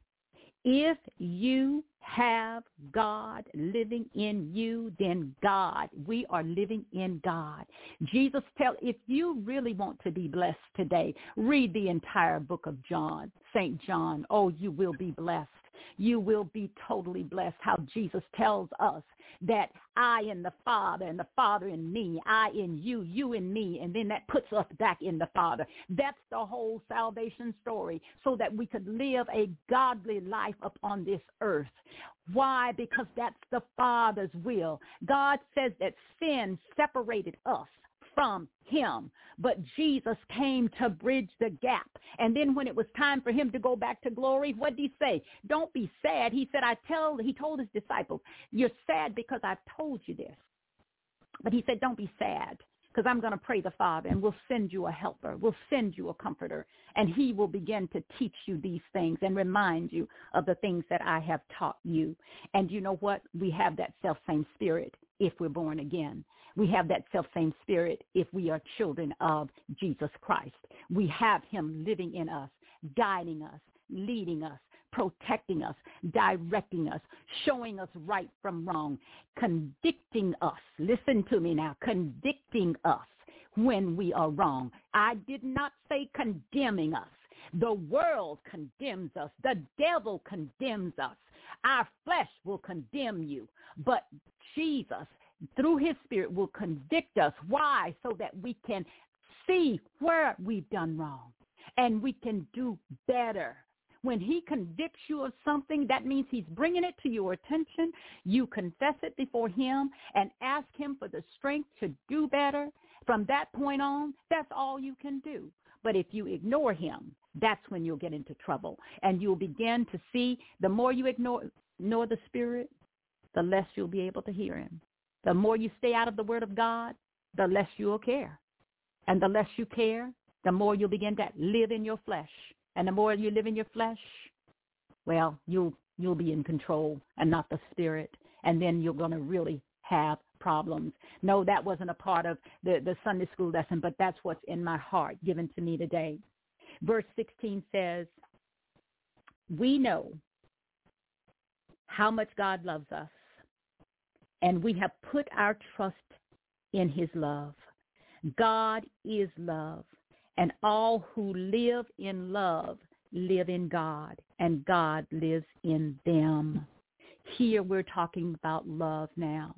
I: If you have God living in you, then God, we are living in God. Jesus tell, if you really want to be blessed today, read the entire book of John, Saint John. Oh, you will be blessed. You will be totally blessed. How Jesus tells us that I in the Father and the Father in me, I in you, you in me, and then that puts us back in the Father. That's the whole salvation story, so that we could live a godly life upon this earth. Why? Because that's the Father's will. God says that sin separated us from him, but Jesus came to bridge the gap. And then when it was time for him to go back to glory, what did he say? Don't be sad. He said, I tell, he told his disciples, you're sad because I've told you this. But he said, don't be sad, because I'm going to pray the Father, and we'll send you a helper. We'll send you a comforter, and he will begin to teach you these things and remind you of the things that I have taught you. And you know what? We have that self-same spirit if we're born again. We have that self-same spirit if we are children of Jesus Christ. We have him living in us, guiding us, leading us, protecting us, directing us, showing us right from wrong, convicting us. Listen to me now, convicting us when we are wrong. I did not say condemning us. The world condemns us. The devil condemns us. Our flesh will condemn you. But Jesus, through his Spirit, will convict us. Why? So that we can see where we've done wrong and we can do better. When he convicts you of something, that means he's bringing it to your attention. You confess it before him and ask him for the strength to do better. From that point on, that's all you can do. But if you ignore him, that's when you'll get into trouble. And you'll begin to see, the more you ignore, ignore the Spirit, the less you'll be able to hear him. The more you stay out of the Word of God, the less you'll care. And the less you care, the more you'll begin to live in your flesh. And the more you live in your flesh, well, you'll you'll be in control and not the Spirit. And then you're going to really have problems. No, that wasn't a part of the, the Sunday school lesson, but that's what's in my heart given to me today. Verse sixteen says, we know how much God loves us, and we have put our trust in his love. God is love, and all who live in love live in God, and God lives in them. Here we're talking about love now.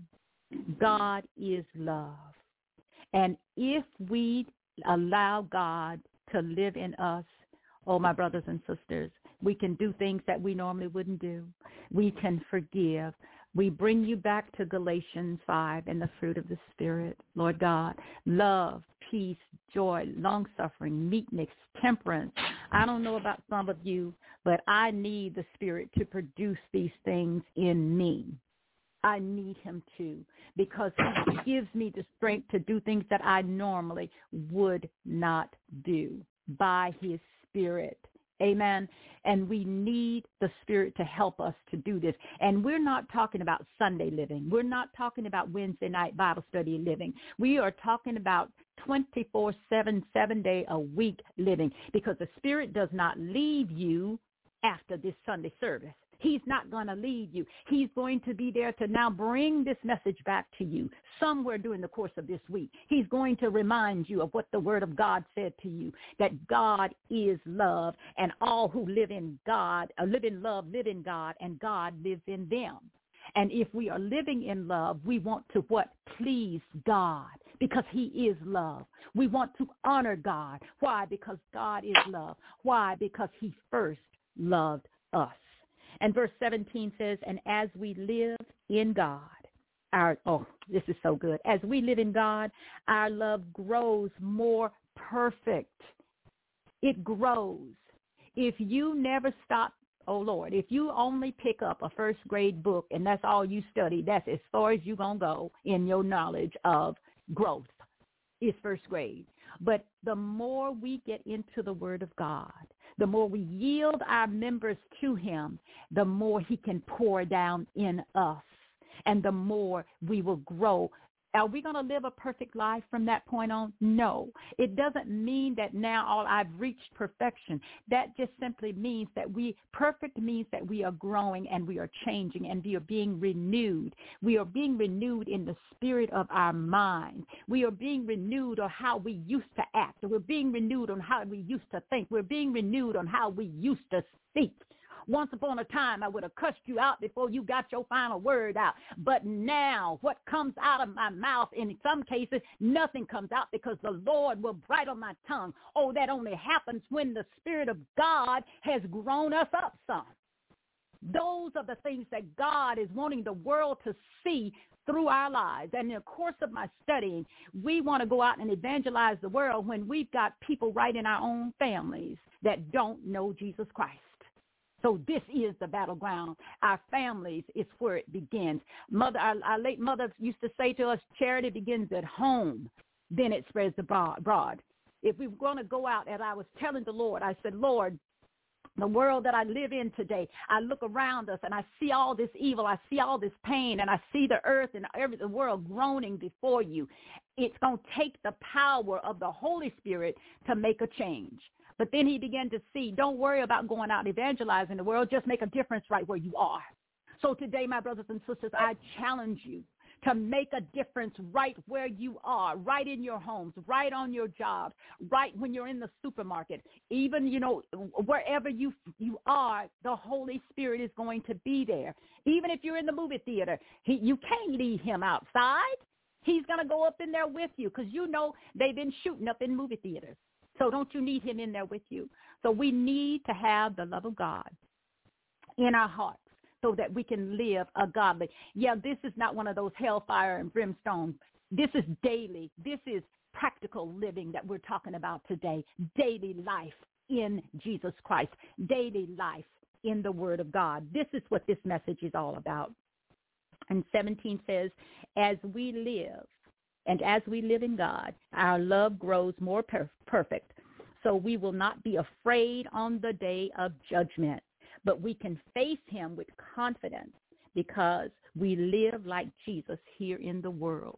I: God is love. And if we allow God to live in us, oh, my brothers and sisters, we can do things that we normally wouldn't do. We can forgive. We bring you back to Galatians five and the fruit of the Spirit, Lord God. Love, peace, joy, long-suffering, meekness, temperance. I don't know about some of you, but I need the Spirit to produce these things in me. I need him to, because he gives me the strength to do things that I normally would not do by his Spirit. Amen. And we need the Spirit to help us to do this. And we're not talking about Sunday living. We're not talking about Wednesday night Bible study living. We are talking about twenty-four seven, seven day a week living, because the Spirit does not leave you after this Sunday service. He's not going to leave you. He's going to be there to now bring this message back to you somewhere during the course of this week. He's going to remind you of what the Word of God said to you, that God is love, and all who live in God, uh, live in love, live in God, and God lives in them. And if we are living in love, we want to what? Please God, because he is love. We want to honor God. Why? Because God is love. Why? Because he first loved us. And verse seventeen says, and as we live in God, our, oh, this is so good. As we live in God, our love grows more perfect. It grows. If you never stop, oh, Lord, if you only pick up a first grade book and that's all you study, that's as far as you're going to go in your knowledge of growth, is first grade. But the more we get into the Word of God, the more we yield our members to him, the more he can pour down in us, and the more we will grow. Are we going to live a perfect life from that point on? No. It doesn't mean that now all I've reached perfection. That just simply means that we, perfect means that we are growing and we are changing and we are being renewed. We are being renewed in the spirit of our mind. We are being renewed on how we used to act. We're being renewed on how we used to think. We're being renewed on how we used to speak. Once upon a time, I would have cussed you out before you got your final word out. But now what comes out of my mouth, in some cases, nothing comes out because the Lord will bridle my tongue. Oh, that only happens when the Spirit of God has grown us up some. Those are the things that God is wanting the world to see through our lives. And in the course of my studying, we want to go out and evangelize the world when we've got people right in our own families that don't know Jesus Christ. So this is the battleground. Our families is where it begins. Mother, our, our late mother used to say to us, charity begins at home, then it spreads abroad. If we were going to go out, as I was telling the Lord, I said, Lord, the world that I live in today, I look around us and I see all this evil, I see all this pain, and I see the earth and every the world groaning before you. It's going to take the power of the Holy Spirit to make a change. But then he began to see, don't worry about going out evangelizing the world. Just make a difference right where you are. So today, my brothers and sisters, I challenge you to make a difference right where you are, right in your homes, right on your job, right when you're in the supermarket. Even, you know, wherever you you are, the Holy Spirit is going to be there. Even if you're in the movie theater, he, you can't leave him outside. He's going to go up in there with you because, you know, they've been shooting up in movie theaters. So don't you need him in there with you? So we need to have the love of God in our hearts, so that we can live a godly. Yeah, this is not one of those hellfire and brimstone. This is daily. This is practical living that we're talking about today. Daily life in Jesus Christ. Daily life in the Word of God. This is what this message is all about. And seventeen says, as we live, and as we live in God, our love grows more per- perfect. So we will not be afraid on the day of judgment, but we can face him with confidence because we live like Jesus here in the world.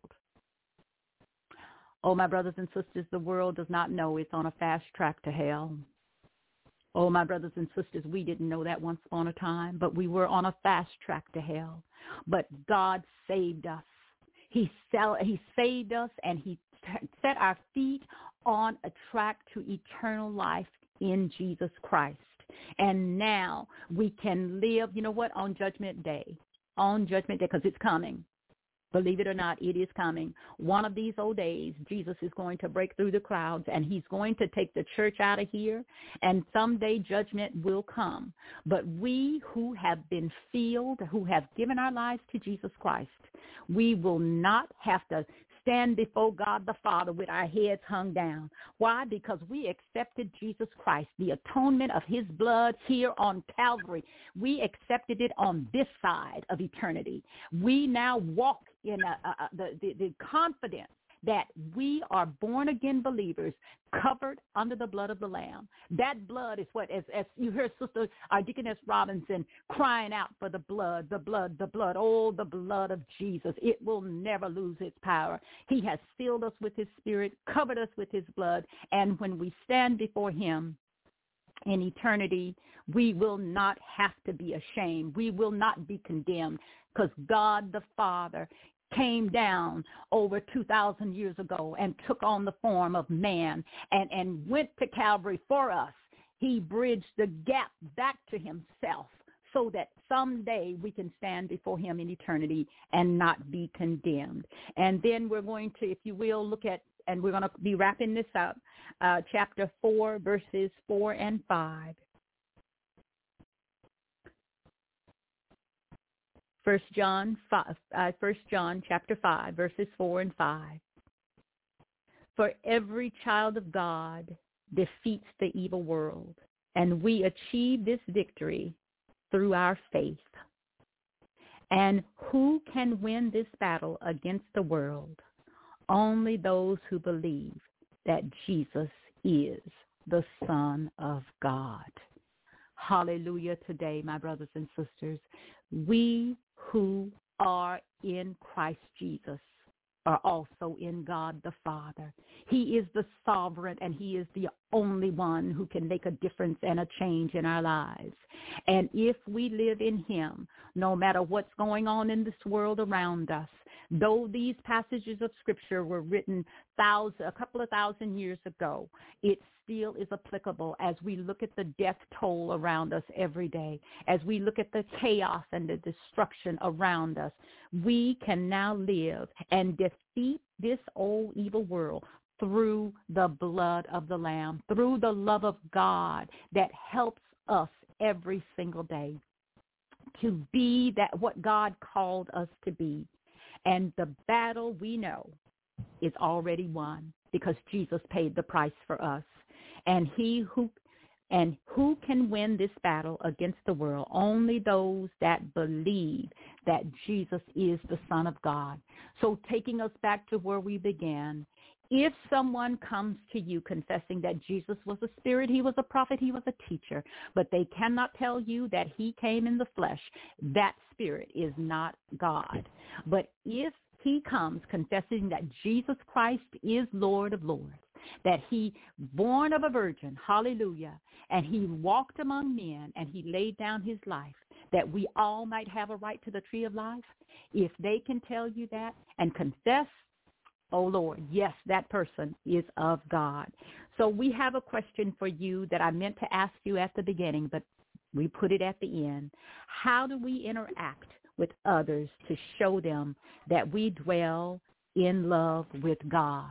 I: Oh, my brothers and sisters, the world does not know it's on a fast track to hell. Oh, my brothers and sisters, we didn't know that once upon a time, but we were on a fast track to hell. But God saved us. He, sell, he saved us, and he t- set our feet on a track to eternal life in Jesus Christ. And now we can live, you know what, on Judgment Day, on Judgment Day, because it's coming. Believe it or not, it is coming. One of these old days, Jesus is going to break through the clouds, and he's going to take the church out of here, and someday judgment will come. But we who have been filled, who have given our lives to Jesus Christ, we will not have to stand before God the Father with our heads hung down. Why? Because we accepted Jesus Christ, the atonement of his blood here on Calvary. We accepted it on this side of eternity. We now walk in a, a, a, the, the, the confidence that we are born-again believers covered under the blood of the Lamb. That blood is what, as, as you heard Sister uh, Deaconess Robinson crying out for the blood, the blood, the blood, oh, the blood of Jesus. It will never lose its power. He has filled us with his Spirit, covered us with his blood, and when we stand before him in eternity, we will not have to be ashamed. We will not be condemned, because God the Father came down over two thousand years ago and took on the form of man and, and went to Calvary for us. He bridged the gap back to himself so that someday we can stand before him in eternity and not be condemned. And then we're going to, if you will, look at, and we're going to be wrapping this up, uh, chapter four, verses four and five. First John, five, uh, First John chapter five, verses four and five. For every child of God defeats the evil world, and we achieve this victory through our faith. And who can win this battle against the world? Only those who believe that Jesus is the Son of God. Hallelujah today, my brothers and sisters. We who are in Christ Jesus are also in God the Father. He is the sovereign, and he is the only one who can make a difference and a change in our lives. And if we live in him, no matter what's going on in this world around us, though these passages of Scripture were written thousand, a couple of thousand years ago, it still is applicable as we look at the death toll around us every day, as we look at the chaos and the destruction around us. We can now live and defeat this old evil world through the blood of the Lamb, through the love of God that helps us every single day to be that what God called us to be. And the battle, we know, is already won because Jesus paid the price for us. And he who and who can win this battle against the world? Only those that believe that Jesus is the Son of God. So taking us back to where we began, if someone comes to you confessing that Jesus was a spirit, he was a prophet, he was a teacher, but they cannot tell you that he came in the flesh, that spirit is not God. But if he comes confessing that Jesus Christ is Lord of Lords, that he, born of a virgin, hallelujah, and he walked among men and he laid down his life that we all might have a right to the tree of life. If they can tell you that and confess, oh, Lord, yes, that person is of God. So we have a question for you that I meant to ask you at the beginning, but we put it at the end. How do we interact with others to show them that we dwell in love with God?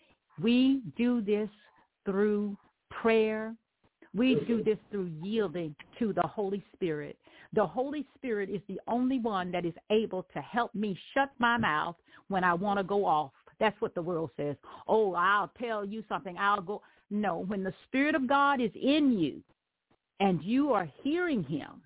I: We do this through prayer. We do this through yielding to the Holy Spirit. The Holy Spirit is the only one that is able to help me shut my mouth when I want to go off. That's what the world says. Oh, I'll tell you something. I'll go. No, when the Spirit of God is in you and you are hearing him,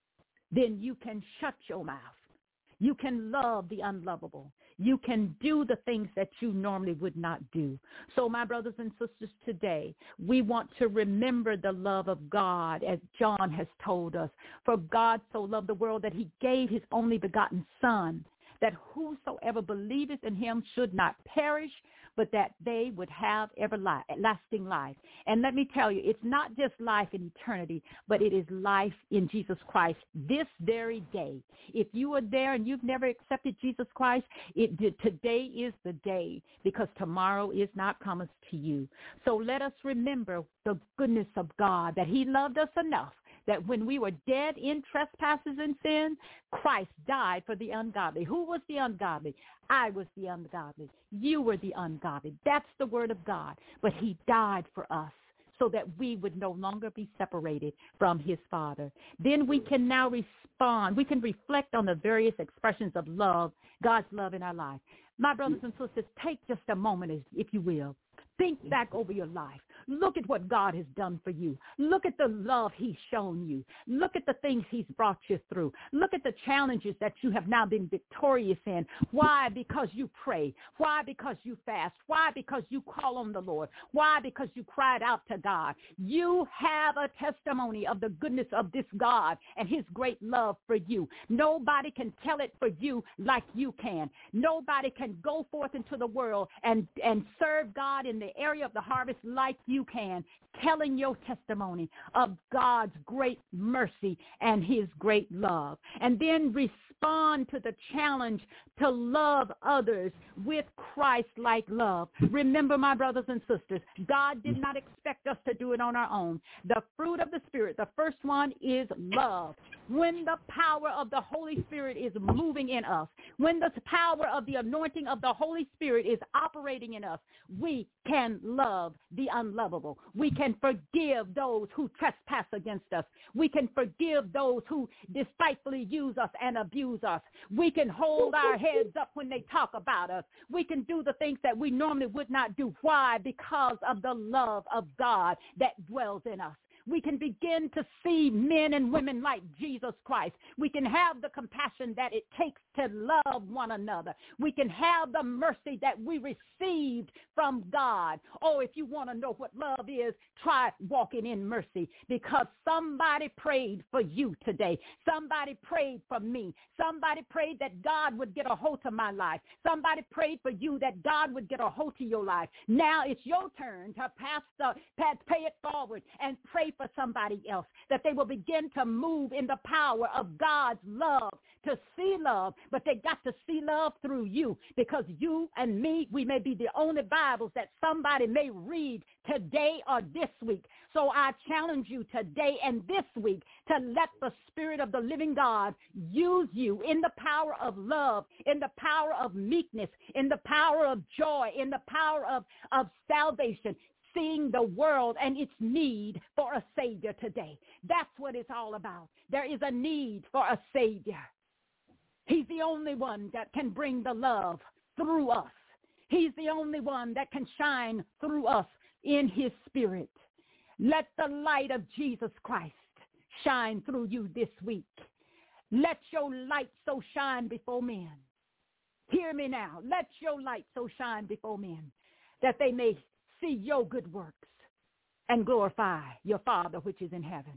I: then you can shut your mouth. You can love the unlovable. You can do the things that you normally would not do. So, my brothers and sisters, today, we want to remember the love of God, as John has told us. For God so loved the world that he gave his only begotten Son, that whosoever believeth in him should not perish, but that they would have everlasting life. And let me tell you, it's not just life in eternity, but it is life in Jesus Christ this very day. If you are there and you've never accepted Jesus Christ, it, today is the day, because tomorrow is not promised to you. So let us remember the goodness of God, that he loved us enough that when we were dead in trespasses and sin, Christ died for the ungodly. Who was the ungodly? I was the ungodly. You were the ungodly. That's the word of God. But he died for us so that we would no longer be separated from his Father. Then we can now respond. We can reflect on the various expressions of love, God's love in our life. My brothers and sisters, take just a moment, if you will. Think back over your life. Look at what God has done for you. Look at the love he's shown you. Look at the things he's brought you through. Look at the challenges that you have now been victorious in. Why? Because you pray. Why? Because you fast. Why? Because you call on the Lord. Why? Because you cried out to God. You have a testimony of the goodness of this God and his great love for you. Nobody can tell it for you like you can. Nobody can go forth into the world and, and serve God in the area of the harvest like you can, telling your testimony of God's great mercy and his great love. And then respond to the challenge to love others with Christ-like love. Remember, my brothers and sisters, God did not expect us to do it on our own. The fruit of the Spirit, the first one is love. When the power of the Holy Spirit is moving in us, when the power of the anointing of the Holy Spirit is operating in us, we can love the unlovable. We can forgive those who trespass against us. We can forgive those who despitefully use us and abuse us. We can hold our heads up when they talk about us. We can do the things that we normally would not do. Why? Because of the love of God that dwells in us. We can begin to see men and women like Jesus Christ. We can have the compassion that it takes to love one another. We can have the mercy that we received from God. Oh, if you want to know what love is, try walking in mercy, because somebody prayed for you today. Somebody prayed for me. Somebody prayed that God would get a hold of my life. Somebody prayed for you that God would get a hold of your life. Now it's your turn to pass the, pass, pay it forward and pray for somebody else, that they will begin to move in the power of God's love, to see love, but they got to see love through you, because you and me, we may be the only Bibles that somebody may read today or this week. So I challenge you today and this week to let the Spirit of the living God use you in the power of love, in the power of meekness, in the power of joy, in the power of, of salvation, seeing the world and its need for a Savior today. That's what it's all about. There is a need for a Savior. He's the only one that can bring the love through us. He's the only one that can shine through us in his Spirit. Let the light of Jesus Christ shine through you this week. Let your light so shine before men. Hear me now. Let your light so shine before men, that they may see your good works and glorify your Father which is in heaven.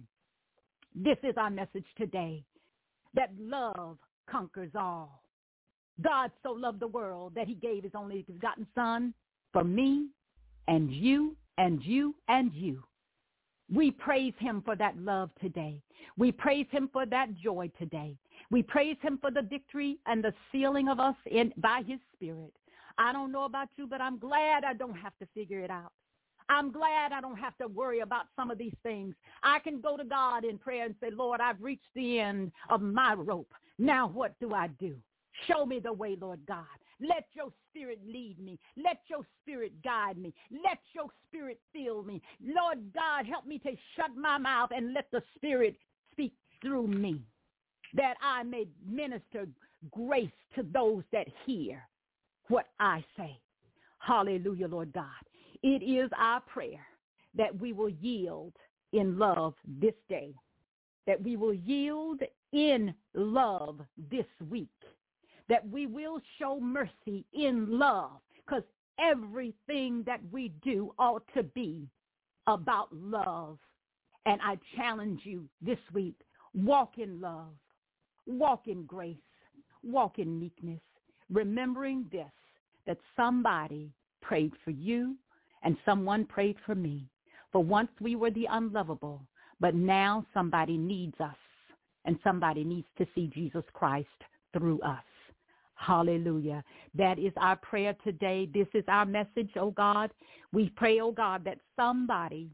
I: This is our message today, that love conquers all. God so loved the world that he gave his only begotten Son for me and you and you and you. We praise him for that love today. We praise him for that joy today. We praise him for the victory and the sealing of us in by his Spirit. I don't know about you, but I'm glad I don't have to figure it out. I'm glad I don't have to worry about some of these things. I can go to God in prayer and say, Lord, I've reached the end of my rope. Now what do I do? Show me the way, Lord God. Let your Spirit lead me. Let your Spirit guide me. Let your Spirit fill me. Lord God, help me to shut my mouth and let the Spirit speak through me, that I may minister grace to those that hear what I say. Hallelujah, Lord God. It is our prayer that we will yield in love this day, that we will yield in love this week, that we will show mercy in love, because everything that we do ought to be about love. And I challenge you this week, walk in love, walk in grace, walk in meekness, remembering this, that somebody prayed for you and someone prayed for me. For once we were the unlovable, but now somebody needs us, and somebody needs to see Jesus Christ through us. Hallelujah. That is our prayer today. This is our message, oh God. We pray, oh God, that somebody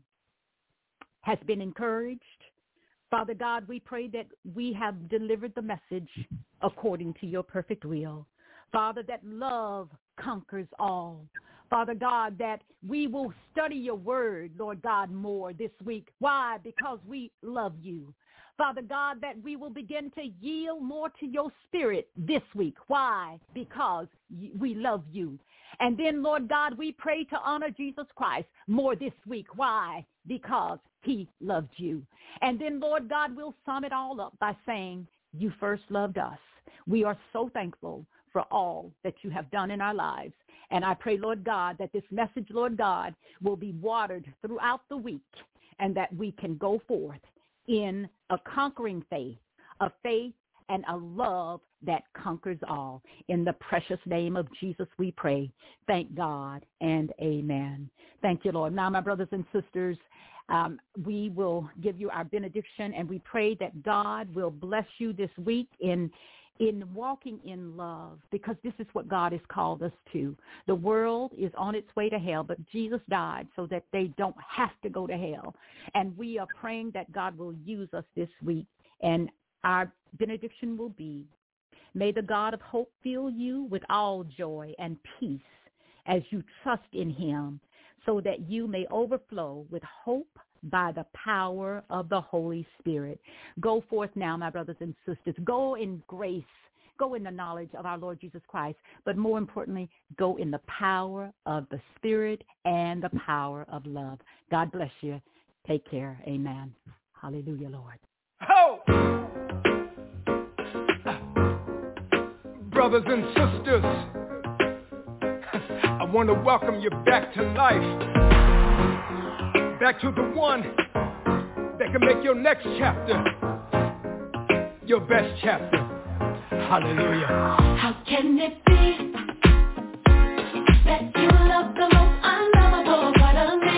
I: has been encouraged. Father God, we pray that we have delivered the message according to your perfect will. Father, that love conquers all. Father God, that we will study your word, Lord God, more this week. Why? Because we love you. Father God, that we will begin to yield more to your Spirit this week. Why? Because we love you. And then, Lord God, we pray to honor Jesus Christ more this week. Why? Because he loved you. And then, Lord God, we'll sum it all up by saying, you first loved us. We are so thankful for all that you have done in our lives. And I pray, Lord God, that this message, Lord God, will be watered throughout the week, and that we can go forth in a conquering faith, a faith and a love that conquers all. In the precious name of Jesus we pray. Thank God and amen. Thank you, Lord. Now, my brothers and sisters, um, we will give you our benediction, and we pray that God will bless you this week in in walking in love, because this is what God has called us to. The world is on its way to hell, but Jesus died so that they don't have to go to hell. And we are praying that God will use us this week. And our benediction will be, may the God of hope fill you with all joy and peace as you trust in him, so that you may overflow with hope by the power of the Holy Spirit. Go forth now, my brothers and sisters. Go in grace. Go in the knowledge of our Lord Jesus Christ. But more importantly, go in the power of the Spirit and the power of love. God bless you. Take care. Amen. Hallelujah, Lord.
J: Ho! Brothers and sisters, I want to welcome you back to life. Back to the one that can make your next chapter your best chapter. Hallelujah.
K: How can it be that you love the most unlovable part of me?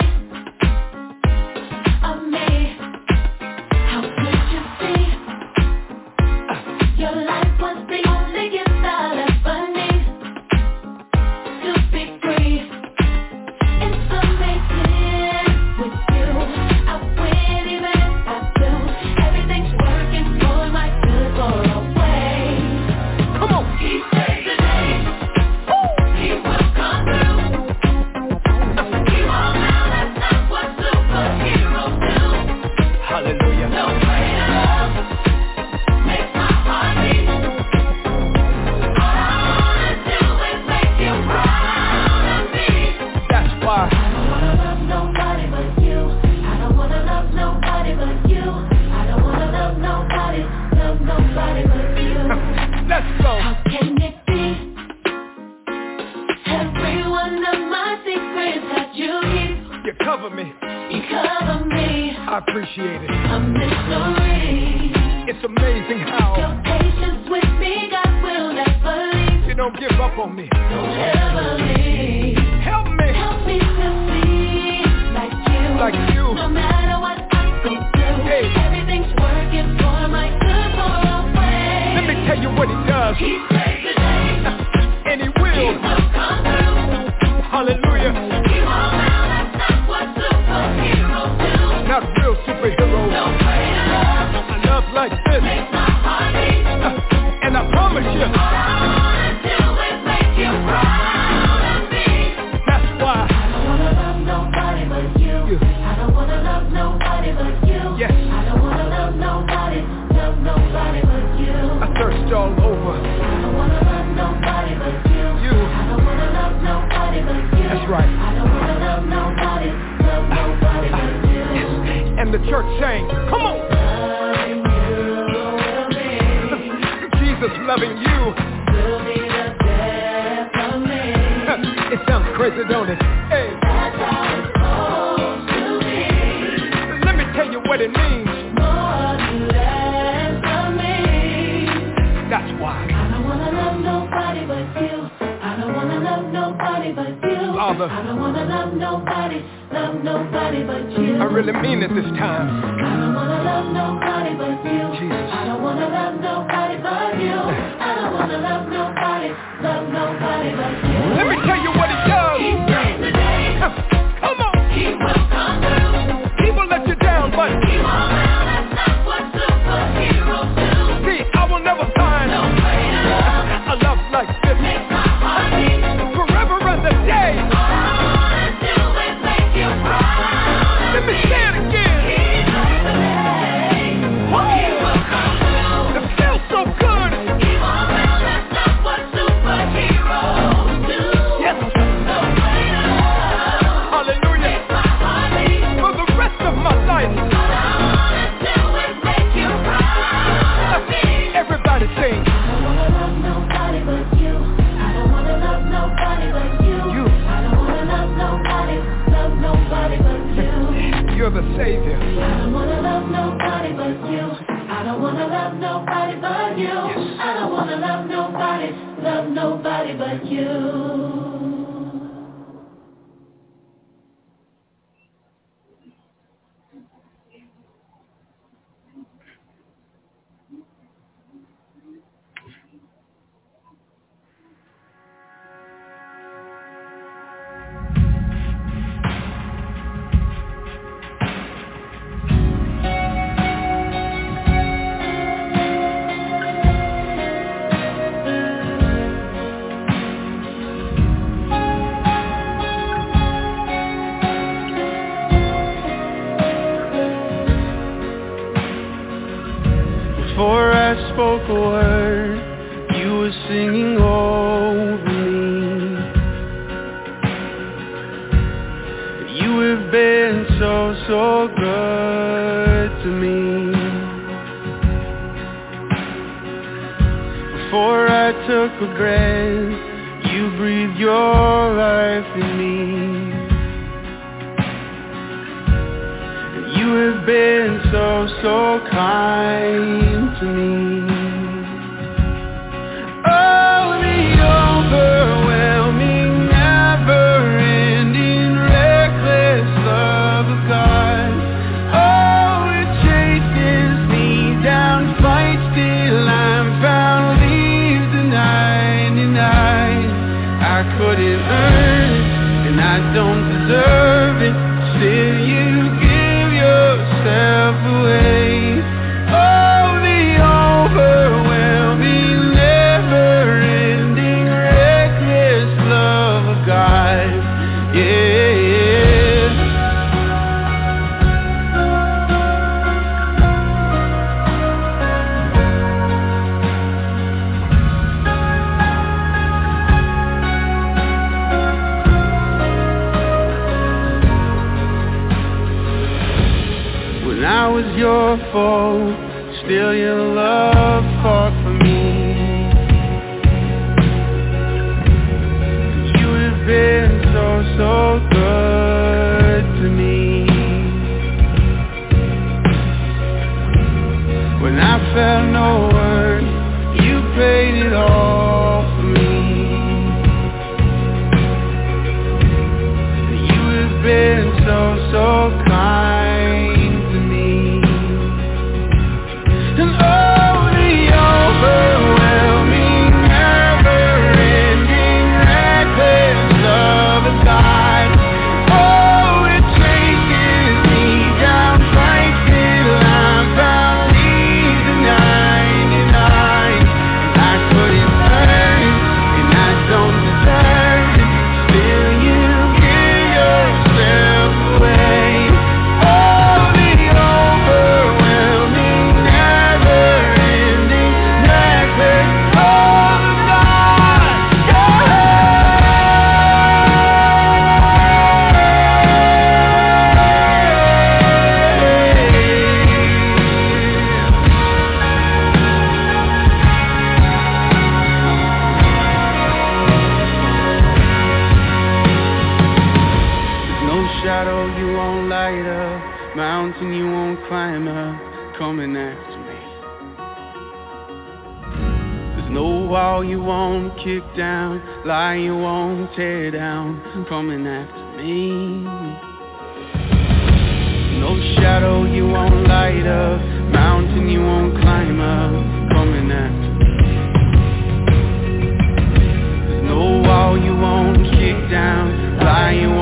K: Of me. How could you see uh, your life was the only gift I'll ever need to be free? It's amazing.
J: Cover me.
K: You cover me.
J: I appreciate it.
K: A mystery.
J: It's amazing how
K: your patience with me, God will never leave.
J: You don't give up on me.
K: Don't ever leave.
J: Help me.
K: Help me to see
J: church saying, come on. Jesus loving you. It sounds crazy, don't it? Hey. Let me tell you what it means. That's why.
K: I don't wanna love nobody but you. I don't wanna love nobody but you.
J: Father.
K: I don't wanna love nobody, love nobody but you.
J: I really mean it this time.
K: I don't wanna love nobody but you.
J: Jesus.
K: I don't wanna love nobody but you. I don't wanna love nobody, love nobody but you.
J: Let me tell you what it does.
K: He saves the day.
J: Come on.
K: He will come through.
J: People let you down, but
K: He won't fail. That's not what superheroes do.
J: See, I will never find
K: No greater love.
J: a love like this.
K: Makes my heart beat.
J: Forever and the day.
K: All I wanna do is make you proud.
J: Let me say it again.
K: He saves the day. He will come through.
J: It feels so good.
K: He won't fail. That's not what superheroes do.
J: Yes.
K: No greater love.
J: Hallelujah.
K: Makes my heart beat.
J: For the rest of my life.
K: All I wanna do is make you proud of me.
J: Everybody sing.
K: I don't wanna love nobody but you. I don't wanna love nobody but you.
J: You.
K: I don't wanna love nobody, love nobody but you.
J: You're the Savior.
K: I don't wanna love nobody but you. I don't wanna love nobody but you.
J: Yes.
K: I don't wanna love nobody, love nobody but you.
L: Before I spoke a word, you were singing over me. You have been so, so good to me. Before I took a breath, you breathed your life in me. You have been so, so kind to me. Oh, the overwhelming, never-ending, reckless love of God. Oh, it chases me down, fights till I'm found, leaves the ninety-nine. I couldn't earn it, and I don't deserve it. Still, you give yourself away. Oh, the overwhelming, never-ending, reckless love of God. Yeah. When I was your foe, still your love fought for me. You have been so, so good to me. When I felt no word, you paid it all for me. You have been so, so kind. And oh, the mountain you won't climb up, coming after me. There's no wall you won't kick down, lie you won't tear down, coming after me. No shadow you won't light up, mountain you won't climb up, coming after me. There's no wall you won't kick down, lie you